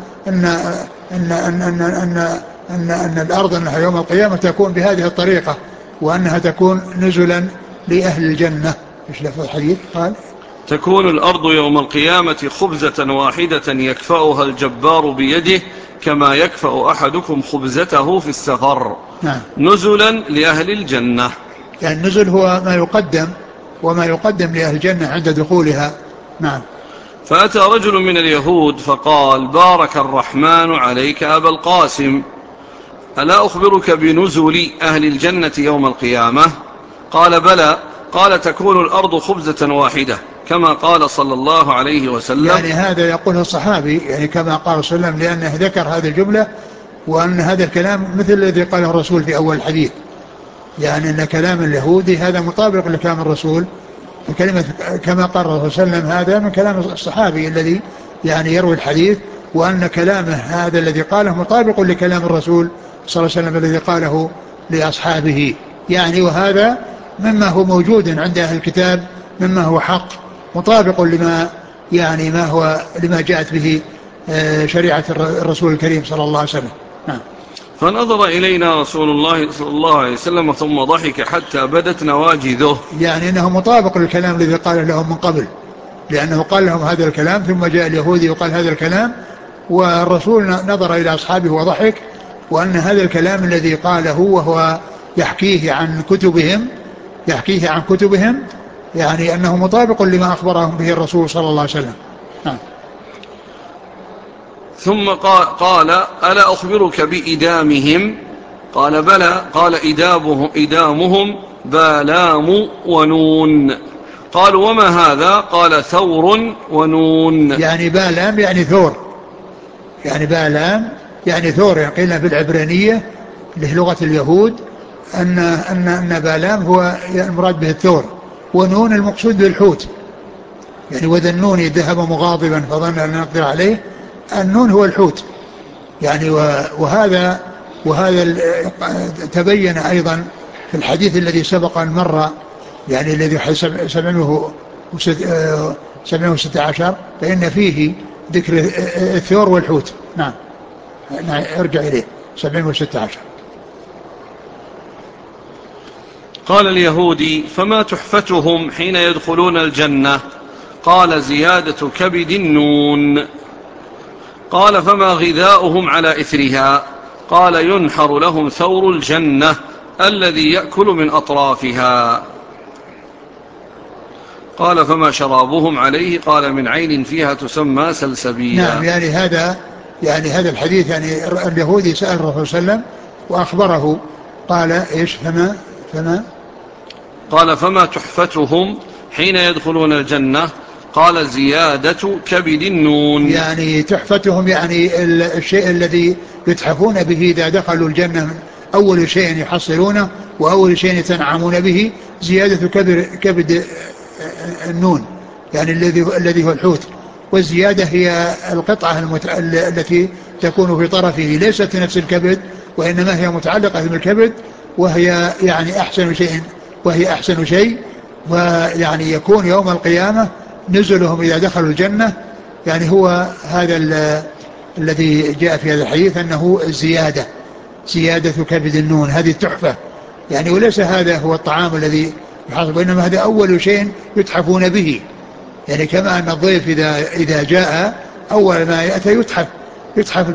أن الأرض أنها يوم القيامة تكون بهذه الطريقة، وأنها تكون نزلا لأهل الجنة. إيش لفظ الحديث؟ قال: تكون الأرض يوم القيامة خبزة واحدة يكفأها الجبار بيده كما يكفأ أحدكم خبزته في السفر. نعم. نزلا لأهل الجنة، يعني النزل هو ما يقدم، وما يقدم لأهل الجنة عند دخولها. نعم. فأتى رجل من اليهود فقال: بارك الرحمن عليك أبا القاسم، ألا أخبرك بنزل أهل الجنة يوم القيامة؟ قال: بلى. قال: تكون الأرض خبزة واحدة كما قال صلى الله عليه وسلم. يعني هذا يقوله الصحابي يعني كما قال صلى الله عليه وسلم، لأنه ذكر هذه الجملة، وأن هذا الكلام مثل الذي قاله الرسول في أول الحديث، يعني أن كلام اليهودي هذا مطابق لكلام الرسول. فكلمة كما قال الرسول صلى الله عليه وسلم هذا من كلام الصحابي الذي يعني يروي الحديث، وأن كلامه هذا الذي قاله مطابق لكلام الرسول صلى الله عليه وسلم الذي قاله لأصحابه. يعني وهذا مما هو موجود عند أهل الكتاب، مما هو حق مطابق لما يعني لما جاءت به شريعة الرسول الكريم صلى الله عليه وسلم. نعم. فنظر إلينا رسول الله صلى الله عليه وسلم ثم ضحك حتى بدت نواجذه. يعني أنه مطابق للكلام الذي قاله لهم من قبل، لأنه قال لهم هذا الكلام ثم جاء اليهودي وقال هذا الكلام، والرسول نظر إلى أصحابه وضحك، وأن هذا الكلام الذي قاله وهو يحكيه عن كتبهم يعني أنه مطابق لما أخبرهم به الرسول صلى الله عليه وسلم. نعم. ثم قال: ألا أخبرك بإدامهم؟ قال: بلى. قال: إدامهم بالام ونون. قالوا: وما هذا؟ قال: ثور ونون. يعني بالام يعني ثور، يعني بالام يعني ثور. يعني قيل في العبرانية اللي هي لغة اليهود أن بالام هو المراد به الثور، ونون المقصود به الحوت. يعني وذا النون ذهب مغاضبا فظن أن نقدر عليه، النون هو الحوت. يعني وهذا تبين أيضا في الحديث الذي سبق أن مر، يعني الذي 716، فإن فيه ذكر الثور والحوت. نعم. ارجع إليه 716. قال اليهودي: فما تحفتهم حين يدخلون الجنة؟ قال: زيادة كبد النون. قال فما غذاؤهم على إثرها؟ قال ينحر لهم ثور الجنة الذي يأكل من أطرافها. قال فما شرابهم عليه؟ قال من عين فيها تسمى سلسبيلا. نعم، يعني هذا الحديث، يعني اليهودي سأل الرسول صلى الله عليه وسلم وأخبره، قال إيش؟ قال فما تحفتهم حين يدخلون الجنة؟ قال زيادة كبد النون. يعني تحفتهم، يعني الشيء الذي يتحفون به إذا دخلوا الجنة، من أول شيء يحصلونه وأول شيء يتنعمون به زيادة كبد النون، يعني الذي هو الحوت. والزيادة هي القطعة التي تكون في طرفه، ليست نفس الكبد، وإنما هي متعلقة بالكبد، وهي يعني أحسن شيء. ويعني يكون يوم القيامة نزلهم إذا دخلوا الجنة، يعني هو هذا الذي جاء في هذا الحديث أنه زيادة كبد النون، هذه التحفة يعني. وليس هذا هو الطعام الذي يحاسب، وإنما هذا أول شيء يتحفون به. يعني كما أن الضيف إذا جاء أول ما يأتي يتحف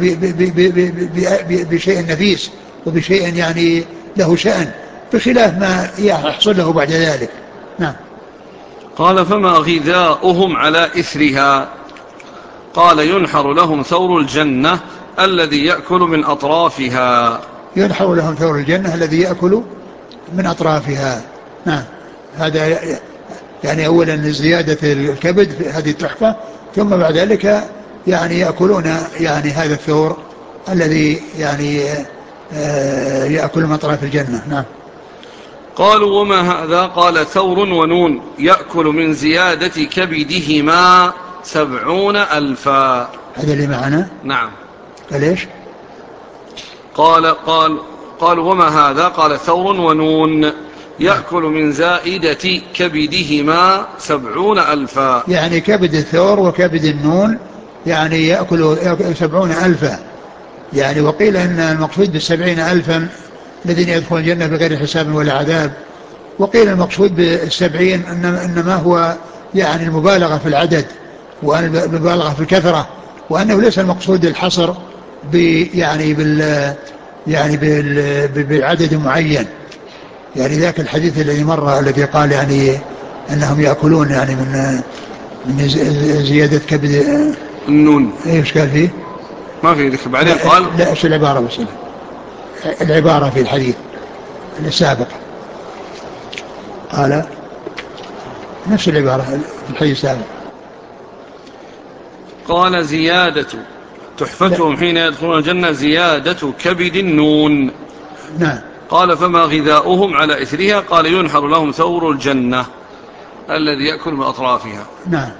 بشيء نفيس وبشيء يعني له شأن، بخلاف ما يحصل له بعد ذلك. نعم. قال فما غذاؤهم على إثرها؟ قال ينحر لهم ثور الجنة الذي يأكل من أطرافها. ينحر لهم ثور الجنة الذي يأكل من أطرافها. نعم. هذا يعني أولا زيادة الكبد، هذه التحفة، ثم بعد ذلك يعني يأكلون يعني هذا الثور الذي يعني يأكل من أطراف الجنة. نعم. قالوا وما هذا؟ قال ثور ونون يأكل من زيادة كبدهما 70,000. هذا اللي معنا. نعم. قال إيش؟ قالوا وما هذا؟ قال ثور ونون يأكل من زائدة كبدهما 70,000. يعني كبد الثور وكبد النون يعني يأكل 70,000 يعني. وقيل إن المقصود ب70,000 الذين يدخلون الجنة بغير حساب ولا عذاب. وقيل المقصود ب70 إنما هو يعني المبالغة في العدد والمبالغة في الكثرة، وأنه ليس المقصود الحصر بعدد معين. يعني ذاك الحديث الذي مر الذي قال يعني أنهم يأكلون يعني من زيادة كبد النون. ايش قال فيه؟ ما في ذكر. بعدين قال لا ايش العبارة؟ بس العبارة في الحديث السابق قال نفس العبارة في الحديث السابق. قال زيادة تحفتهم حين يدخلون الجنة زيادة كبد النون. نعم. قال فما غذاؤهم على إثرها؟ قال ينحر لهم ثور الجنة الذي يأكل من أطرافها. نعم.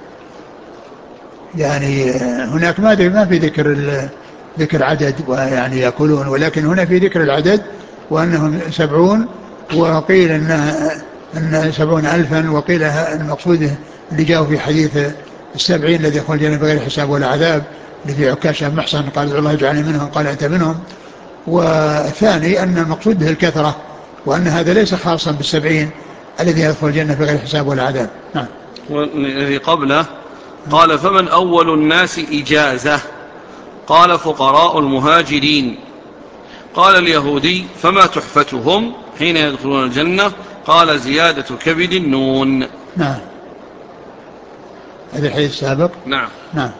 يعني هناك ما في ذكر عدد ويعني يأكلون، ولكن هنا في ذكر العدد وأنهم 70. وقيل أن 70,000، وقيل المقصود اللي جاءوا في حديث 70 الذي يدخل الجنة بغير حساب ولا عذاب، اللي في عكاشة محصن قال ادعو الله يجعلني منهم، قال أنت منهم. والثاني أن المقصود به الكثرة، وأن هذا ليس خاصا بال70 الذي يدخل الجنة بغير حساب ولا عذاب. نعم. والذي قبله قال فمن أول الناس إجازة؟ قال فقراء المهاجرين. قال اليهودي فما تحفتهم حين يدخلون الجنة؟ قال زيادة كبد النون. نعم. هذا الحديث السابق. نعم. نعم.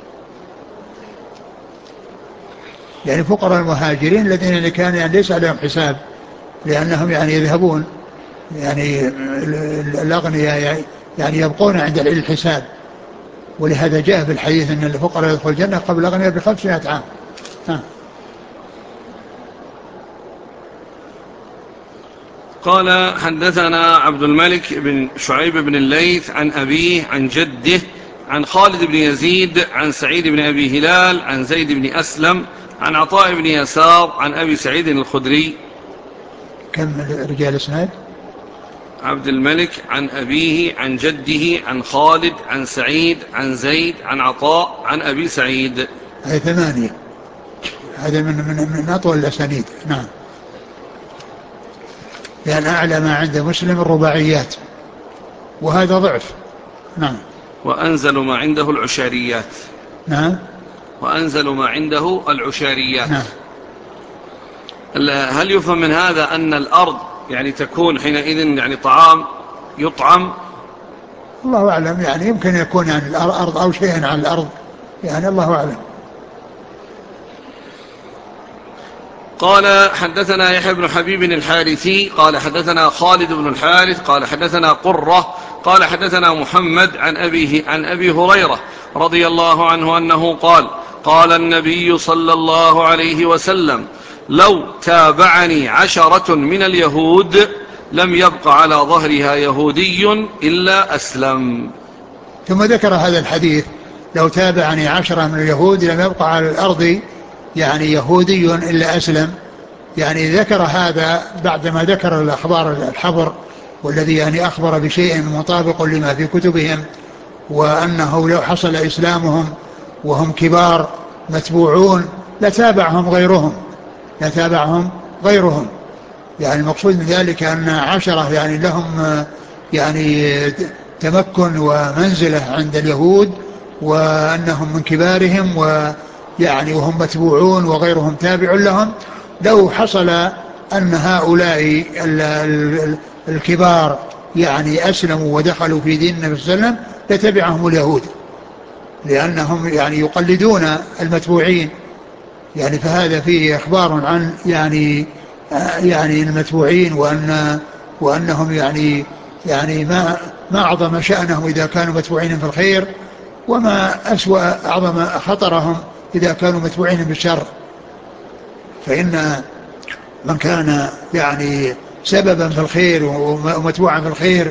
يعني فقراء المهاجرين الذين كان يعني ليس عليهم حساب، لأنهم يعني يذهبون يعني الأغنياء يعني يبقون عند الحساب، ولهذا جاء في الحديث أن الفقراء يدخل الجنة قبل الأغنياء ب500 عام. قال حدثنا عبد الملك بن شعيب بن الليث عن أبيه عن جده عن خالد بن يزيد عن سعيد بن أبي هلال عن زيد بن أسلم عن عطاء بن يسار عن أبي سعيد الخدري. كم رجال اسناد؟ عبد الملك عن أبيه عن جده عن خالد عن سعيد عن زيد عن عطاء عن أبي سعيد. هذه 8. هذا من أطول الأسانيد. نعم. لأن أعلى ما عند مسلم الرباعيات، وهذا ضعف. نعم. وأنزل ما عنده العشاريات. نعم. وأنزل ما عنده العشاريات. نعم. هل يفهم من هذا أن الأرض يعني تكون حينئذ يعني طعام يطعم؟ الله أعلم، يعني يمكن يكون يعني الأرض أو شيئا عن الأرض، يعني الله أعلم. قال حدثنا يحيى بن حبيب الحارثي قال حدثنا خالد بن الحارث قال حدثنا قرة قال حدثنا محمد عن أبيه عن أبي هريرة رضي الله عنه أنه قال قال النبي صلى الله عليه وسلم لو تابعني 10 من اليهود لم يبق على ظهرها يهودي إلا أسلم. ثم ذكر هذا الحديث: لو تابعني 10 من اليهود لم يبقى على الأرض يعني يهودي إلا أسلم. يعني ذكر هذا بعدما ذكر الأخبار الحبر، والذي يعني أخبر بشيء مطابق لما في كتبهم، وأنه لو حصل إسلامهم وهم كبار متبوعون لتابعهم غيرهم. يعني المقصود من ذلك أن 10 يعني لهم يعني تمكن ومنزلة عند اليهود، وأنهم من كبارهم، ويعني وهم متبوعون وغيرهم تابع لهم. لو حصل أن هؤلاء الكبار يعني أسلموا ودخلوا في دين النبي صلى الله عليه وسلم لتبعهم اليهود، لأنهم يعني يقلدون المتبوعين. يعني فهذا فيه إخبار عن يعني المتبوعين، وأنهم يعني ما أعظم شأنهم إذا كانوا متبوعين في الخير، وما أعظم خطرهم إذا كانوا متبوعين بالشر. فإن من كان يعني سببا في الخير ومتبوعا في الخير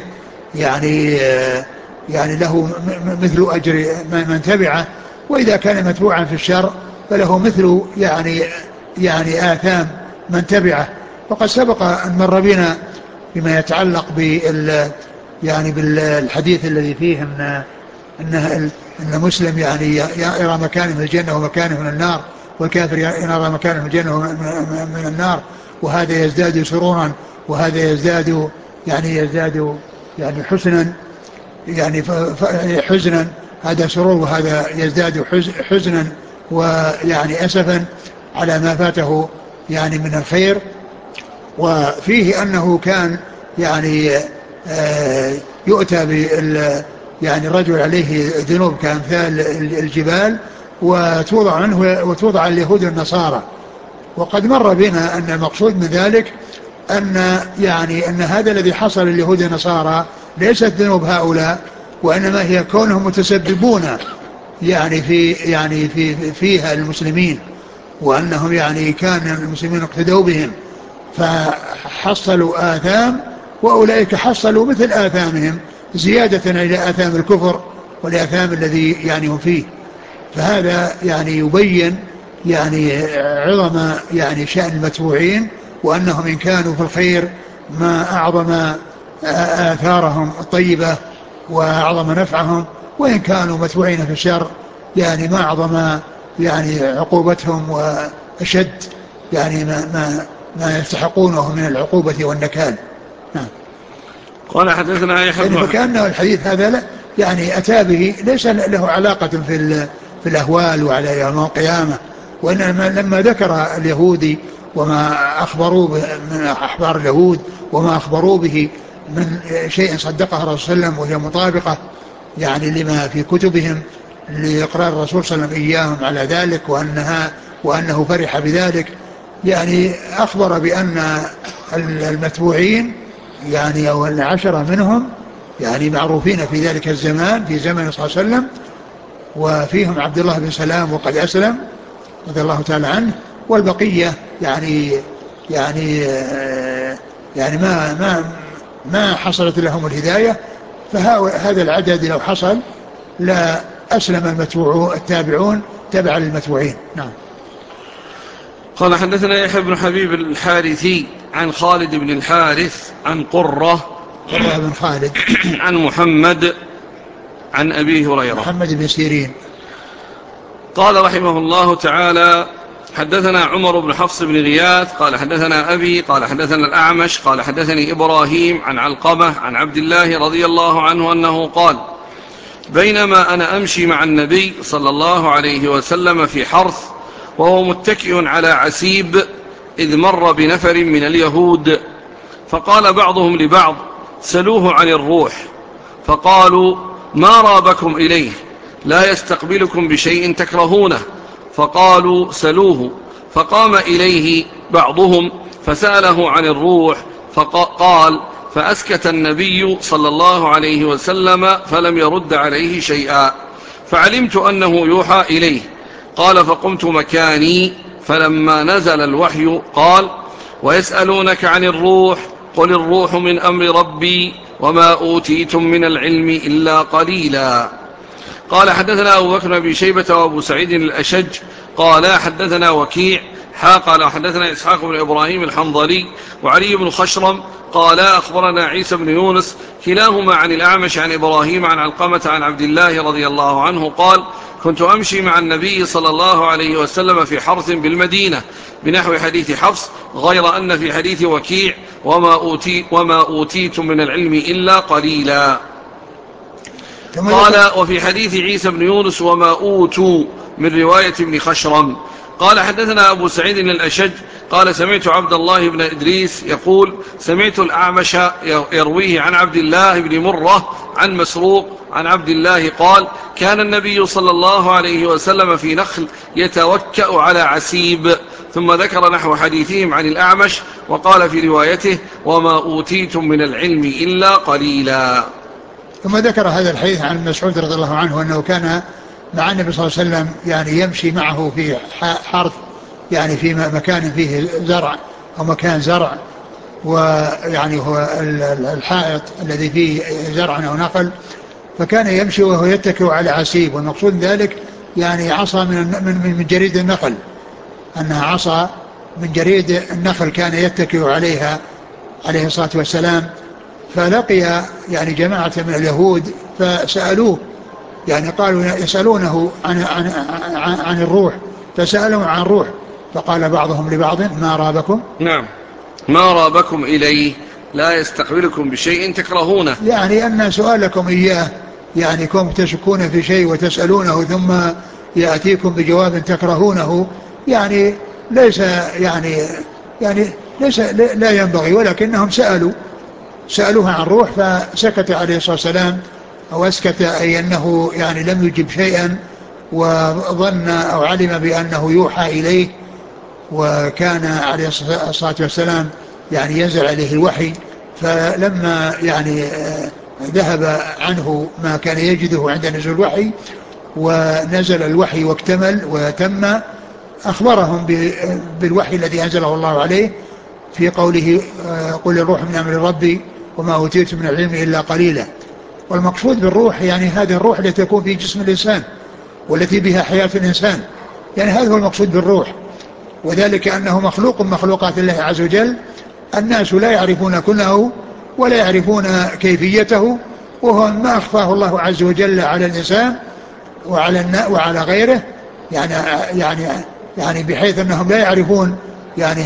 يعني له مثل أجر من تبعه، وإذا كان متبوعا في الشر فله مثل يعني آثام من تبعه. وقد سبق أن مر بنا بما يتعلق بالحديث الذي فيه أن مسلم يعني يرى مكانه من الجنة ومكانه من النار، والكافر يرى مكانه من الجنة ومن النار، وهذا يزداد سرورا وهذا يزداد يعني حسنا، يعني حزنا، هذا سرور وهذا يزداد حزنا ويعني أسفا على ما فاته يعني من الخير. وفيه أنه كان يعني يؤتى يعني الرجل عليه ذنوب كأمثال الجبال وتوضع عنه وتوضع اليهود والنصارى. وقد مر بنا أن المقصود من ذلك أن هذا الذي حصل لليهود والنصارى ليست ذنوب هؤلاء، وإنما هي كونهم متسببون فيها المسلمين، وأنهم يعني كان المسلمين اقتدوا بهم فحصلوا آثام، وأولئك حصلوا مثل آثامهم زيادة إلى آثام الكفر والآثام الذي يعني هم فيه. فهذا يعني يبين يعني عظم يعني شأن المتبوعين، وأنهم إن كانوا في الخير ما أعظم آثارهم الطيبة وأعظم نفعهم، وإن كانوا متبوعين في الشر يعني ما أعظم يعني عقوبتهم وأشد يعني ما يستحقونه من العقوبة والنكال. نعم. قال حدثنا يحيى يعني بن فكأنه الحديث هذا لا يعني أتى به ليس له علاقة في الأهوال وعلى يوم القيامة، وإنما لما ذكر اليهودي وما أخبروا من أخبار اليهود وما أخبروا به من شيء صدقه الرسول صلى الله عليه وسلم وهي مطابقة يعني لما في كتبهم لإقرار الرسول صلى الله عليه وسلم إياهم على ذلك وأنه فرح بذلك، يعني أخبر بأن المتبوعين يعني أو 10 منهم يعني معروفين في ذلك الزمان في زمن صلى الله عليه وسلم، وفيهم عبد الله بن سلام وقد أسلم رضي الله تعالى عنه، والبقية يعني ما حصلت لهم الهداية. فهذا العدد لو حصل لا أسلم التابعون تبع للمتبوعين. نعم. قال حدثنا يحيى بن حبيب الحارثي عن خالد بن الحارث عن قرة بن خالد عن محمد عن أبي هريرة محمد بن سيرين. قال رحمه الله تعالى حدثنا عمر بن حفص بن غياث قال حدثنا أبي قال حدثنا الأعمش قال حدثني إبراهيم عن علقمة عن عبد الله رضي الله عنه أنه قال بينما أنا أمشي مع النبي صلى الله عليه وسلم في حرث وهو متكئ على عسيب إذ مر بنفر من اليهود، فقال بعضهم لبعض: سلوه عن الروح. فقالوا: ما رابكم إليه؟ لا يستقبلكم بشيء تكرهونه. فقالوا: سلوه. فقام إليه بعضهم فسأله عن الروح، فقال: فأسكت النبي صلى الله عليه وسلم فلم يرد عليه شيئا، فعلمت أنه يوحى إليه. قال: فقمت مكاني، فلما نزل الوحي قال: ويسألونك عن الروح، قل الروح من أمر ربي وما أوتيتم من العلم إلا قليلا. قال: حدثنا أبو بكر بن شيبة وأبو سعيد الأشج قال: حدثنا وكيع قال: حدثنا إسحاق بن إبراهيم الحنظلي وعلي بن خشرم قال: أخبرنا عيسى بن يونس كلاهما عن الأعمش عن إبراهيم عن علقمة عن عبد الله رضي الله عنه قال: كنت أمشي مع النبي صلى الله عليه وسلم في حرث بالمدينة بنحو حديث حفص، غير أن في حديث وكيع وما أوتيتم من العلم إلا قليلا. قال: وفي حديث عيسى بن يونس وما أوتوا من رواية ابن خشرم. قال: حدثنا أبو سعيد الأشج قال: سمعت عبد الله بن إدريس يقول: سمعت الأعمش يرويه عن عبد الله بن مرة عن مسروق عن عبد الله قال: كان النبي صلى الله عليه وسلم في نخل يتوكأ على عسيب، ثم ذكر نحو حديثهم عن الأعمش، وقال في روايته: وما أوتيتم من العلم إلا قليلا. ثم ذكر هذا الحديث عن مسعود رضي الله عنه أنه كان مع النبي صلى الله عليه وسلم يعني يمشي معه في حرث، يعني في مكان فيه زرع أو مكان زرع، ويعني هو الحائط الذي فيه زرع أو نخل، فكان يمشي وهو يتكئ على عسيب، والمقصود ذلك يعني عصا من جريد النخل، أنها عصا من جريد النخل كان يتكئ عليها عليه الصلاة والسلام. فلقي يعني جماعة من اليهود فسألوه، يعني قالوا يسألونه عن الروح، فسألوا عن الروح، فقال بعضهم لبعض: ما رابكم؟ نعم، ما رابكم إليه؟ لا يستقبلكم بشيء تكرهونه، يعني أن سؤالكم إياه يعني كم تشكون في شيء وتسألونه ثم يأتيكم بجواب تكرهونه، يعني ليس يعني ليس لا ينبغي، ولكنهم سألوه عن روح فسكت عليه الصلاة والسلام، أو أسكت، أي أنه يعني لم يجب شيئا، وظن أو علم بأنه يوحى إليه، وكان عليه الصلاة والسلام يعني ينزل عليه الوحي، فلما يعني ذهب عنه ما كان يجده عند نزول الوحي ونزل الوحي واكتمل وتم، أخبرهم بالوحي الذي أنزله الله عليه في قوله: قل الروح من أمر ربي وما أوتيت من العلم إلا قليلا. والمقصود بالروح يعني هذه الروح التي تكون في جسم الإنسان والتي بها حياة الإنسان، يعني هذا هو المقصود بالروح، وذلك أنه مخلوق من مخلوقات الله عز وجل، الناس لا يعرفون كنه ولا يعرفون كيفيته، وهو ما أخفاه الله عز وجل على الإنسان وعلى غيره، يعني يعني يعني بحيث أنهم لا يعرفون يعني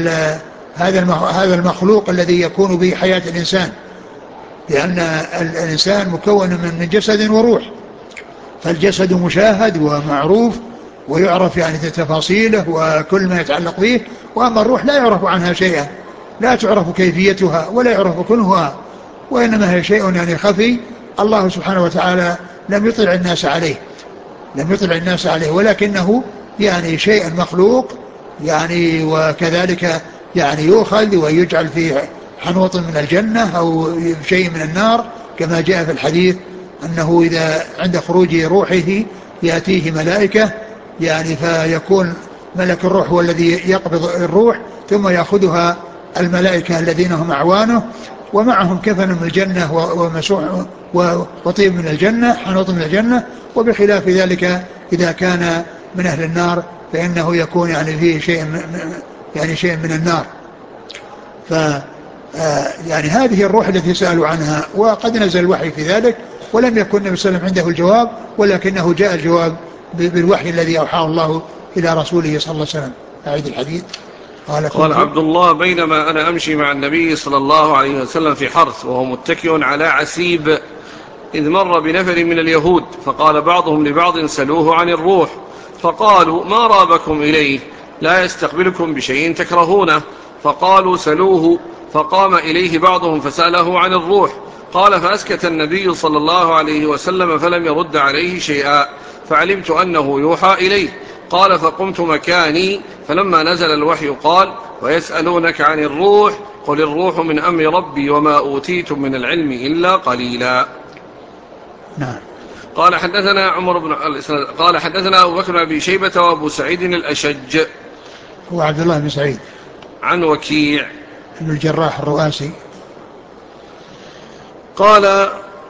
هذا المخلوق الذي يكون به حياة الإنسان، لأن الإنسان مكون من جسد وروح، فالجسد مشاهد ومعروف ويعرف يعني تفاصيله وكل ما يتعلق به، وأما الروح لا يعرف عنها شيئا، لا تعرف كيفيتها ولا يعرف كنهها، وإنما هي شيء يعني خفي، الله سبحانه وتعالى لم يطلع الناس عليه، ولكنه يعني شيء مخلوق يعني، وكذلك يعني يؤخذ ويجعل في حنوط من الجنة أو شيء من النار، كما جاء في الحديث أنه إذا عند خروج روحه يأتيه ملائكة، يعني فيكون ملك الروح هو الذي يقبض الروح ثم يأخذها الملائكة الذين هم أعوانه، ومعهم كفن من الجنة ومسوح وطيب من الجنة، حنوط من الجنة، وبخلاف ذلك إذا كان من أهل النار فإنه يكون يعني فيه شيء من النار. ف يعني هذه الروح التي سألوا عنها، وقد نزل الوحي في ذلك، ولم يكن النبي صلى الله عليه وسلم عنده الجواب، ولكنه جاء الجواب بالوحي الذي أوحاه الله إلى رسوله صلى الله عليه وسلم. أعيد الحديث. قال عبد الله: بينما أنا أمشي مع النبي صلى الله عليه وسلم في حرث وهو متكئ على عسيب إذ مر بنفر من اليهود فقال بعضهم لبعض سلوه عن الروح، فقالوا ما رابكم إليه؟ لا يستقبلكم بشيء تكرهونه. فقالوا سلوه، فقام إليه بعضهم فسأله عن الروح. قال فأسكت النبي صلى الله عليه وسلم فلم يرد عليه شيئا، فعلمت أنه يوحى إليه. قال فقمت مكاني، فلما نزل الوحي قال ويسألونك عن الروح قل الروح من أمر ربي وما أوتيتم من العلم إلا قليلا. نعم. قال حدثنا قال حدثنا أبو بكر بن أبي شيبة وأبو سعيد الأشج. هو عبد الله بن سعيد عن وكيع بن الجراح الرؤاسي. قال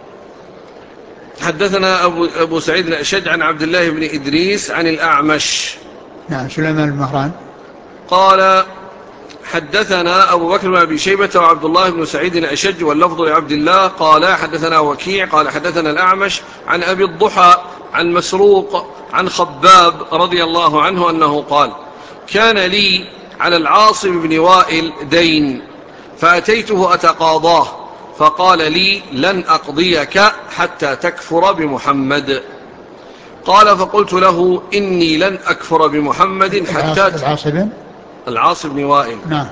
حدثنا أبو سعيد الأشج عن عبد الله بن إدريس عن الأعمش. نعم. سليمان المهران. قال حدثنا أبو بكر بن أبي شيبة وعبد الله بن سعيد الأشج واللفظ لعبد الله. قال حدثنا وكيع قال حدثنا الأعمش عن أبي الضحى عن مسروق عن خباب رضي الله عنه أنه قال كان لي على العاصم بن وائل دين فأتيته أتقاضاه فقال لي لن أقضيك حتى تكفر بمحمد. قال فقلت له إني لن أكفر بمحمد حتى العاص بن وائل. نعم.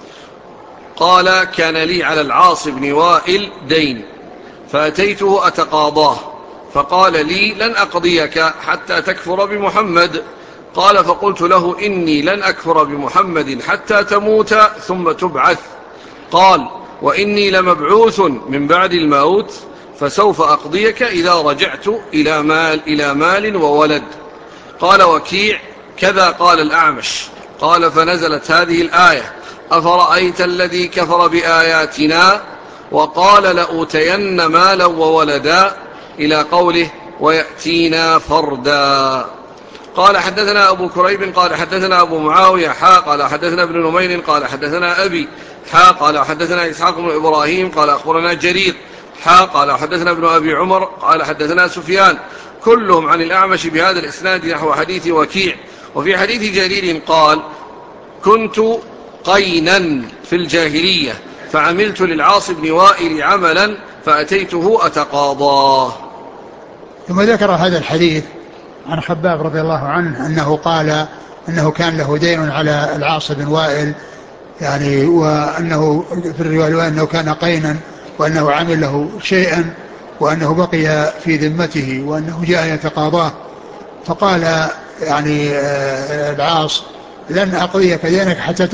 قال كان لي على العاص بن وائل دين فأتيته أتقاضاه فقال لي لن أقضيك حتى تكفر بمحمد. قال فقلت له إني لن أكفر بمحمد حتى تموت ثم تبعث. قال وإني لمبعوث من بعد الموت فسوف أقضيك إذا رجعت إلى مال وولد. قال وكيع كذا قال الأعمش. قال فنزلت هذه الآية أفرأيت الذي كفر بآياتنا وقال لأوتين مالا وولدا إلى قوله ويأتينا فردا. قال حدثنا أبو كريب قال حدثنا أبو معاوية قال حدثنا ابن نمير قال حدثنا أبي قال حدثنا إسحاق بن إبراهيم قال أخبرنا جرير قال حدثنا ابن أبي عمر قال حدثنا سفيان كلهم عن الأعمش بهذا الإسناد نحو حديث وكيع. وفي حديث جرير قال كنت قينا في الجاهلية فعملت للعاص بن وائل عملا فأتيته أتقاضاه. ثم ذكر هذا الحديث عن خباب رضي الله عنه أنه قال أنه كان له دين على العاص بن وائل، يعني وأنه في الرواية أنه كان قينا وأنه عمل له شيئا وأنه بقي في ذمته وأنه جاء يتقاضاه. فقال يعني العاص لن أقضيك دينك حتى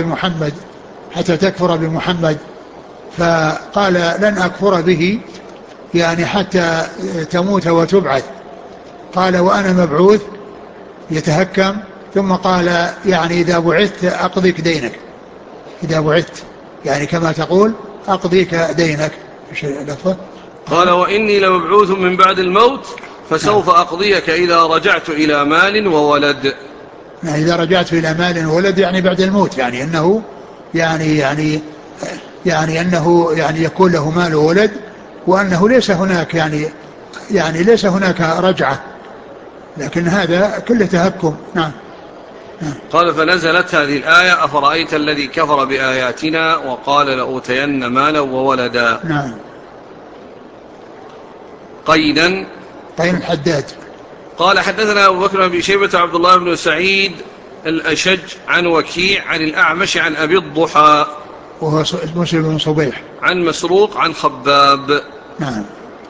تكفر بمحمد. فقال لن أكفر به يعني حتى تموت وتبعث. قال وأنا مبعوث يتهكم. ثم قال يعني إذا بعثت أقضيك دينك، إذا بعثت يعني كما تقول أقضيك دينك. قال وإني لمبعوث من بعد الموت فسوف أقضيك إذا رجعت إلى مال وولد. يعني إذا رجعت إلى مال وولد يعني بعد الموت، يعني أنه يعني أنه يعني يكون له مال وولد وأنه ليس هناك يعني ليس هناك رجعة، لكن هذا كله تهكم. نعم. قال فنزلت هذه الآية أفرأيت الذي كفر بآياتنا وقال لأوتين مالا وولدا. نعم. قين الحداد. قال حدثنا أبو بكر بن شيبة عبد الله بن سعيد الأشج عن وكيع عن الأعمش عن أبي الضحى وهو مسلم بن صبيح عن مسروق عن خباب. نعم.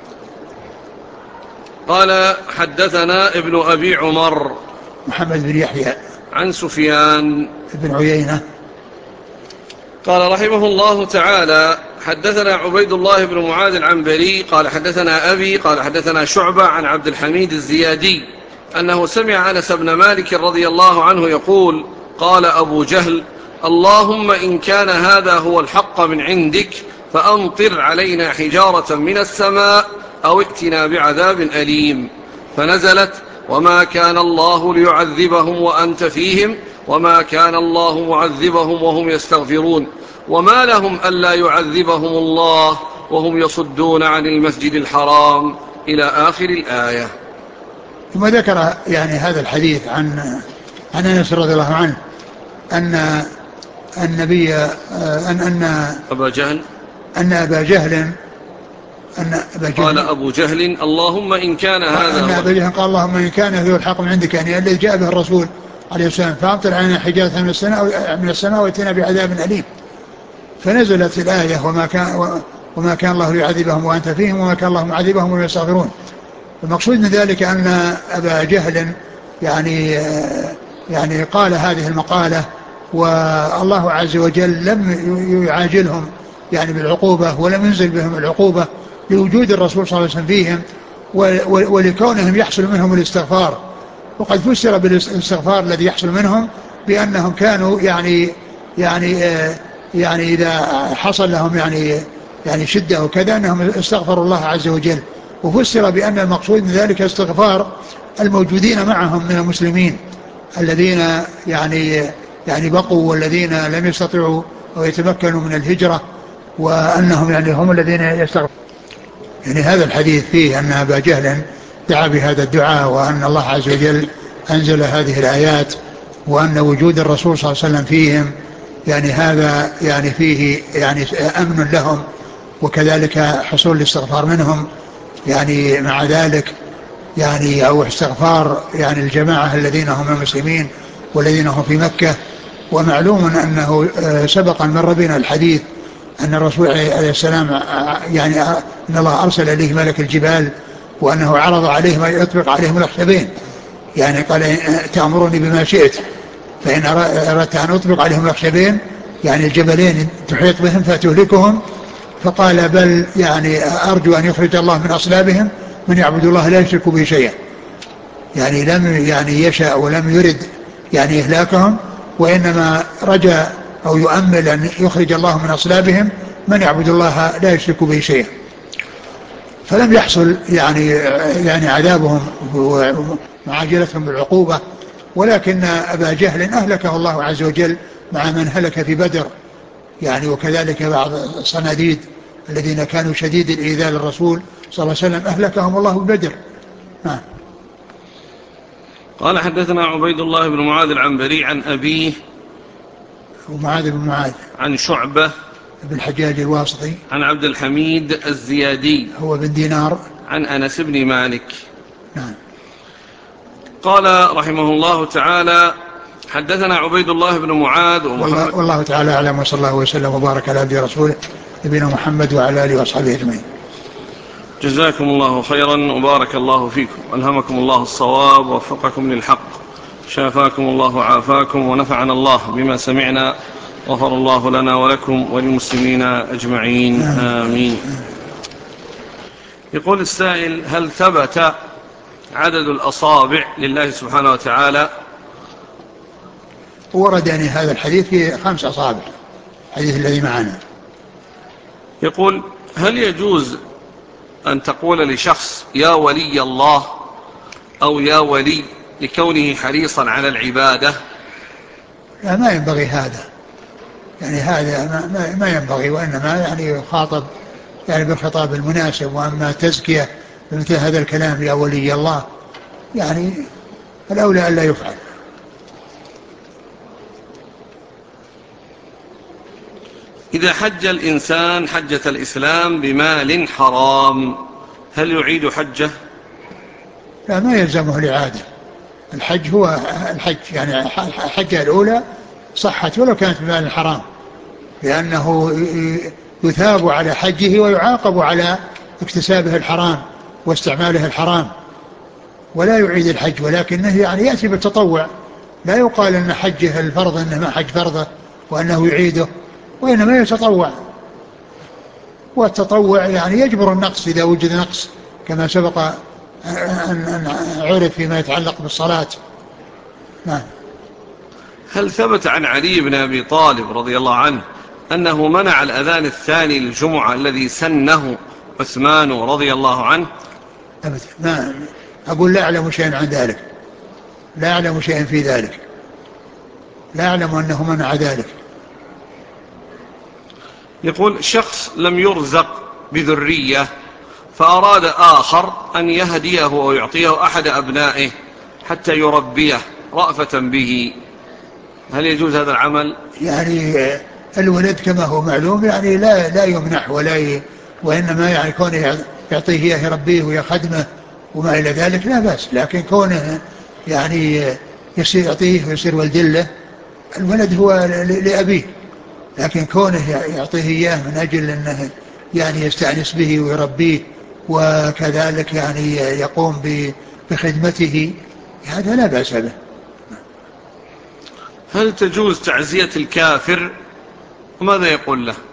قال حدثنا ابن أبي عمر محمد بن يحيى عن سفيان بن عيينة قال رحمه الله تعالى حدثنا عبيد الله بن معاذ العنبري قال حدثنا أبي قال حدثنا شعبة عن عبد الحميد الزيادي أنه سمع أنس بن مالك رضي الله عنه يقول قال أبو جهل اللهم إن كان هذا هو الحق من عندك فأمطر علينا حجارة من السماء أو ائتنا بعذاب أليم. فنزلت وما كان الله ليعذبهم وأنت فيهم وما كان الله معذبهم وهم يستغفرون وما لهم ألا يعذبهم الله وهم يصدون عن المسجد الحرام إلى آخر الآية. ثم ذكر يعني هذا الحديث عن أنس رضي الله عنه أن النبي أن أبا جهل أن أبا قال جهل أبو جهل اللهم إن كان هذا أن هو. أبا جهل قال اللهم إن كان هذا الحق من عندك، يعني الذي جاء به الرسول عليه السلام، فأمطر علينا حجارة من السماء واتنا بعذاب أليم. فنزلت الآية وما كان الله ليعذبهم وأنت فيهم وما كان الله معذبهم وهم يستغفرون. المقصود من ذلك أن أبا جهل يعني قال هذه المقالة، والله عز وجل لم يعاجلهم يعني بالعقوبة، ولم ينزل بهم العقوبة لوجود الرسول صلى الله عليه وسلم فيهم ولكونهم يحصل منهم الاستغفار. وقد فسر بالاستغفار الذي يحصل منهم بأنهم كانوا يعني إذا حصل لهم يعني شدة وكذا أنهم استغفروا الله عز وجل. وفسر بأن المقصود من ذلك استغفار الموجودين معهم من المسلمين الذين يعني بقوا والذين لم يستطيعوا أو يتمكنوا من الهجرة، وأنهم يعني هم الذين يستغفرون. يعني هذا الحديث فيه أن أبا جهل دعا بهذا الدعاء، وأن الله عز وجل أنزل هذه الآيات، وأن وجود الرسول صلى الله عليه وسلم فيهم يعني هذا يعني فيه يعني أمن لهم، وكذلك حصول الاستغفار منهم يعني مع ذلك يعني أو استغفار يعني الجماعة الذين هم المسلمين والذين هم في مكة. ومعلوم أنه سبق أن مر بنا الحديث أن الرسول عليه السلام يعني أن الله أرسل إليه ملك الجبال، وأنه عرض عليه ما يطبق عليهم الأخشبين، يعني قال تأمرني بما شئت، فإن أردت أن أطبق عليهم الأخشبين يعني الجبلين تحيط بهم فتهلكهم، فقال بل يعني أرجو أن يخرج الله من أصلابهم من يعبد الله لا يشرك به شيئا، يعني لم يعني يشاء ولم يرد يعني إهلاكهم، وإنما رجى أو يؤمل أن يخرج الله من أصلابهم من يعبد الله لا يشرك به شيئا. فلم يحصل يعني عذابهم ومعاجلتهم بالعقوبة، ولكن أبا جهل أهلكه الله عز وجل مع من هلك في بدر يعني، وكذلك بعض الصناديد الذين كانوا شديد الإيذاء للرسول صلى الله عليه وسلم أهلكهم الله ببدر. قال حدثنا عبيد الله بن معاذ العنبري عن أبيه ومعاذ بن معاذ عن شعبة بن الحجاج الواسطي عن عبد الحميد الزيادي هو بن دينار عن أنس بن مالك. نعم. قال رحمه الله تعالى حدثنا عبيد الله بن معاذ والله تعالى أعلم، وصلى الله وسلم وبارك على عبده ورسوله نبينا محمد وعلى آله وأصحابه أجمعين. جزاكم الله خيرا وبارك الله فيكم، ألهمكم الله الصواب ووفقكم للحق، شافاكم الله وعافاكم، ونفعنا الله بما سمعنا، غفر الله لنا ولكم وللمسلمين أجمعين آمين. يقول السائل هل ثبت عدد الأصابع لله سبحانه وتعالى؟ ورد يعني هذا الحديث في 5 أصابع، الحديث الذي معنا. يقول هل يجوز أن تقول لشخص يا ولي الله أو يا ولي لكونه حريصا على العبادة؟ لا، ما ينبغي هذا، يعني هذا ما ينبغي، وإنما يعني يخاطب يعني بالخطاب المناسب. وأما تزكية بمثل هذا الكلام يا ولي الله يعني الأولى أن لا يفعل. إذا حج الإنسان حجة الإسلام بمال حرام هل يعيد حجه؟ لا، ما يلزمه الإعادة. الحج هو الحج، يعني الحجة الأولى صحت ولو كانت بمال حرام، لأنه يثاب على حجه ويعاقب على اكتسابه الحرام واستعماله الحرام، ولا يعيد الحج، ولكنه يعني يأتي بالتطوع. لا يقال أن حجه الفرض أنه ما حج فرضه وأنه يعيده، وإنما يتطوع، والتطوع يعني يجبر النقص إذا وجد نقص، كما سبق أن عرف فيما يتعلق بالصلاة. نعم. هل ثبت عن علي بن أبي طالب رضي الله عنه أنه منع الأذان الثاني للجمعة الذي سنه عثمان رضي الله عنه؟ أبدا، ما أقول لا أعلم شيئا عن ذلك، لا أعلم شيئا في ذلك، لا أعلم أنه منع ذلك. يقول شخص لم يرزق بذرية فأراد آخر أن يهديه أو يعطيه أحد أبنائه حتى يربيه رأفة به، هل يجوز هذا العمل؟ يعني الولد كما هو معلوم يعني لا يمنح وإنما يعني كونه يعطيه إياه يربيه ويخدمه وما إلى ذلك لا بأس. لكن كونه يعني يصير يعطيه ويصير ولد له، الولد هو لأبيه، لكن كونه يعطيه إياه من أجل أنه يعني يستأنس به ويربيه وكذلك يعني يقوم بخدمته، هذا لا بأس به. هل تجوز تعزية الكافر وماذا يقول له؟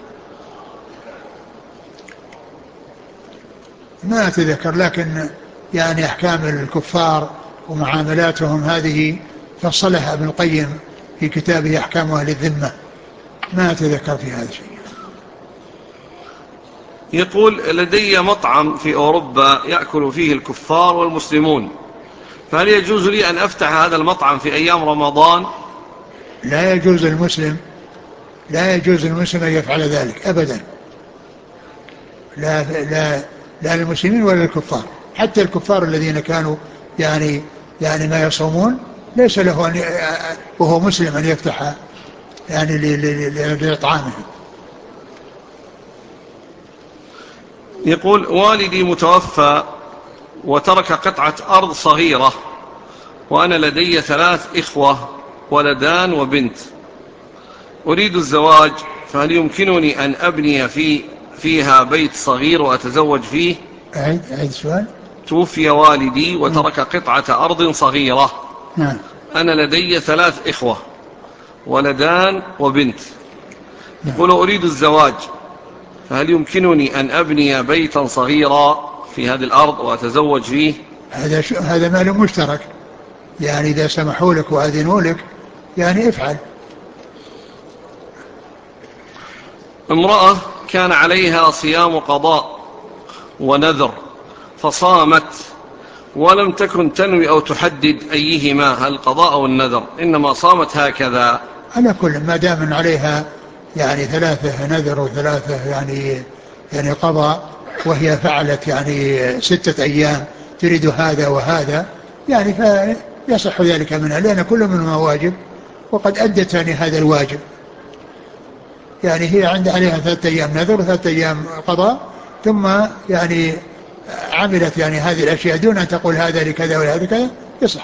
ما أتذكر، لكن يعني أحكام الكفار ومعاملاتهم هذه فصلها ابن القيم في كتابه أحكام أهل الذمة، ما أتذكر في هذا الشيء. يقول لدي مطعم في أوروبا يأكل فيه الكفار والمسلمون، فهل يجوز لي أن أفتح هذا المطعم في أيام رمضان؟ لا يجوز المسلم، لا يجوز المسلم أن يفعل ذلك أبدا، لا لا لا للمسلمين ولا للكفار. حتى الكفار الذين كانوا يعني ما يصومون ليس له أن وهو مسلم أن يفتح يعني لإطعامه. يقول والدي متوفى وترك قطعة أرض صغيرة، وأنا لدي 3 إخوة، ولدان وبنت، أريد الزواج، فهل يمكنني أن أبني فيها بيت صغير وأتزوج فيه؟ أعيد السؤال. توفي والدي وترك قطعة أرض صغيرة، نعم. أنا لدي 3 إخوة، ولدان وبنت، نعم. يقول أريد الزواج، فهل يمكنني أن أبني بيتا صغيرا في هذه الأرض وأتزوج فيه؟ هذا مال مشترك، يعني إذا سمحوا لك وأذنوا لك يعني افعل. امرأة كان عليها صيام قضاء ونذر فصامت ولم تكن تنوي أو تحدد أيهما، هل القضاء أو النذر، إنما صامت هكذا. على كل ما دام عليها يعني 3 نذر و3 يعني قضاء، وهي فعلت يعني 6 أيام تريد هذا وهذا، يعني فيصح ذلك منها، لأن كل منهما واجب وقد أدت يعني هذا الواجب. يعني هي عليها 3 أيام نذر و3 أيام قضاء، ثم يعني عملت يعني هذه الأشياء دون أن تقول هذا لكذا وهذا كذا، يصح.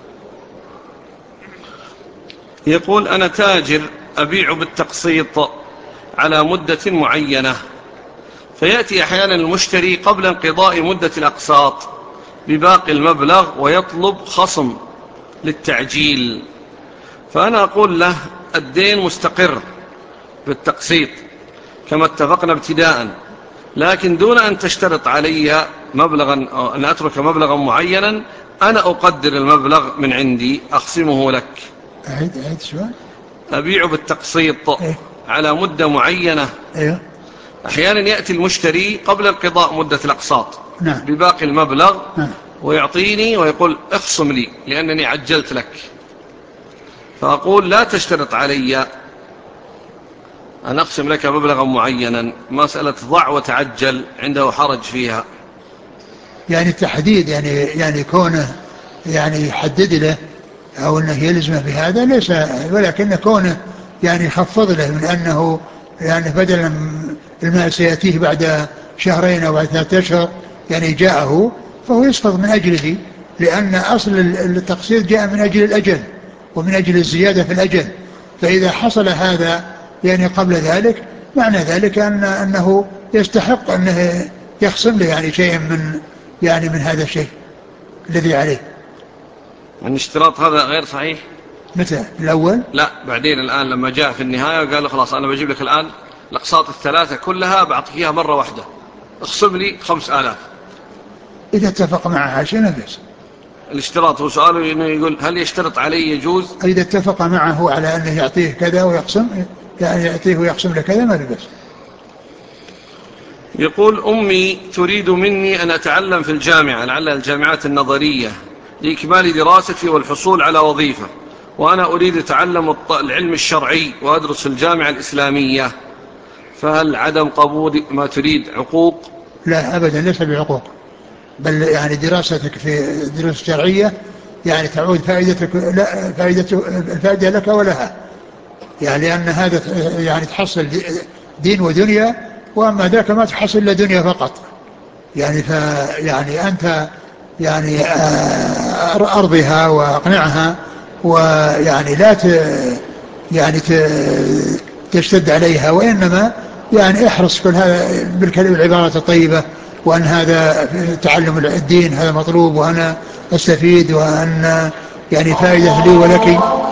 يقول أنا تاجر أبيع بالتقسيط على مدة معينة، فيأتي أحيانا المشتري قبل انقضاء مدة الأقساط بباقي المبلغ ويطلب خصم للتعجيل، فأنا أقول له الدين مستقر بالتقسيط كما اتفقنا ابتداء، لكن دون أن تشترط علي مبلغا أو أن أترك مبلغا معينا، أنا أقدر المبلغ من عندي أخصمه لك. أعيد السؤال. أبيع بالتقسيط إيه؟ على مدة معينة، أيوه. أحيانا يأتي المشتري قبل انقضاء مدة الأقساط نعم. بباقي المبلغ نعم. ويعطيني ويقول اخصم لي لأنني عجلت لك، فأقول لا تشترط علي أن أقسم لك مبلغا معينا، مسألة ضع وتعجل عنده حرج فيها. يعني التحديد يعني كونه يعني يحدد له أو أنه يلزمه بهذا ليس، ولكن كونه يعني يخفض له من أنه يعني بدلا المال سيأتيه بعد شهرين أو بعد 3 أشهر يعني جاءه، فهو يسقط من أجله، لأن أصل التقسيط جاء من أجل الأجل ومن أجل الزيادة في الأجل، فإذا حصل هذا يعني قبل ذلك معنى ذلك أنه يستحق أنه يخصم له يعني شيء من هذا الشيء الذي عليه. من اشتراط هذا غير صحيح. متى الأول؟ لا بعدين الآن لما جاء في النهاية وقال له خلاص أنا بجيب لك الآن الأقساط ال3 كلها بعطيك إياها مرة واحدة، اخصم لي 5000. إذا اتفق معها شيء نفس. الاشتراط هو سؤاله إنه يقول هل يشترط علي يجوز؟ إذا اتفق معه على أنه يعطيه كذا ويقسم، يعني يعطيه ويقسم له كذا ما لبس. يقول أمي تريد مني أن أتعلم في الجامعة، لعل الجامعات النظرية، لإكمال دراستي والحصول على وظيفة، وأنا أريد تعلم العلم الشرعي وأدرس في الجامعة الإسلامية، فهل عدم قبول ما تريد عقوق؟ لا أبدا، ليس بعقوق، بل يعني دراستك في دروس شرعية يعني تعود فائدتك، لا الفائدة لك ولها، يعني لأن هذا يعني تحصل دين ودنيا وأما ذاك ما تحصل إلا دنيا فقط. يعني يعني أنت يعني أرضها وأقنعها، ويعني لا يعني تشتد عليها، وإنما يعني احرص كل هذا بالكلمة العبارة الطيبة، وأن هذا تعلم الدين هذا مطلوب، وأنا أستفيد، وأن يعني فائدة لي ولك.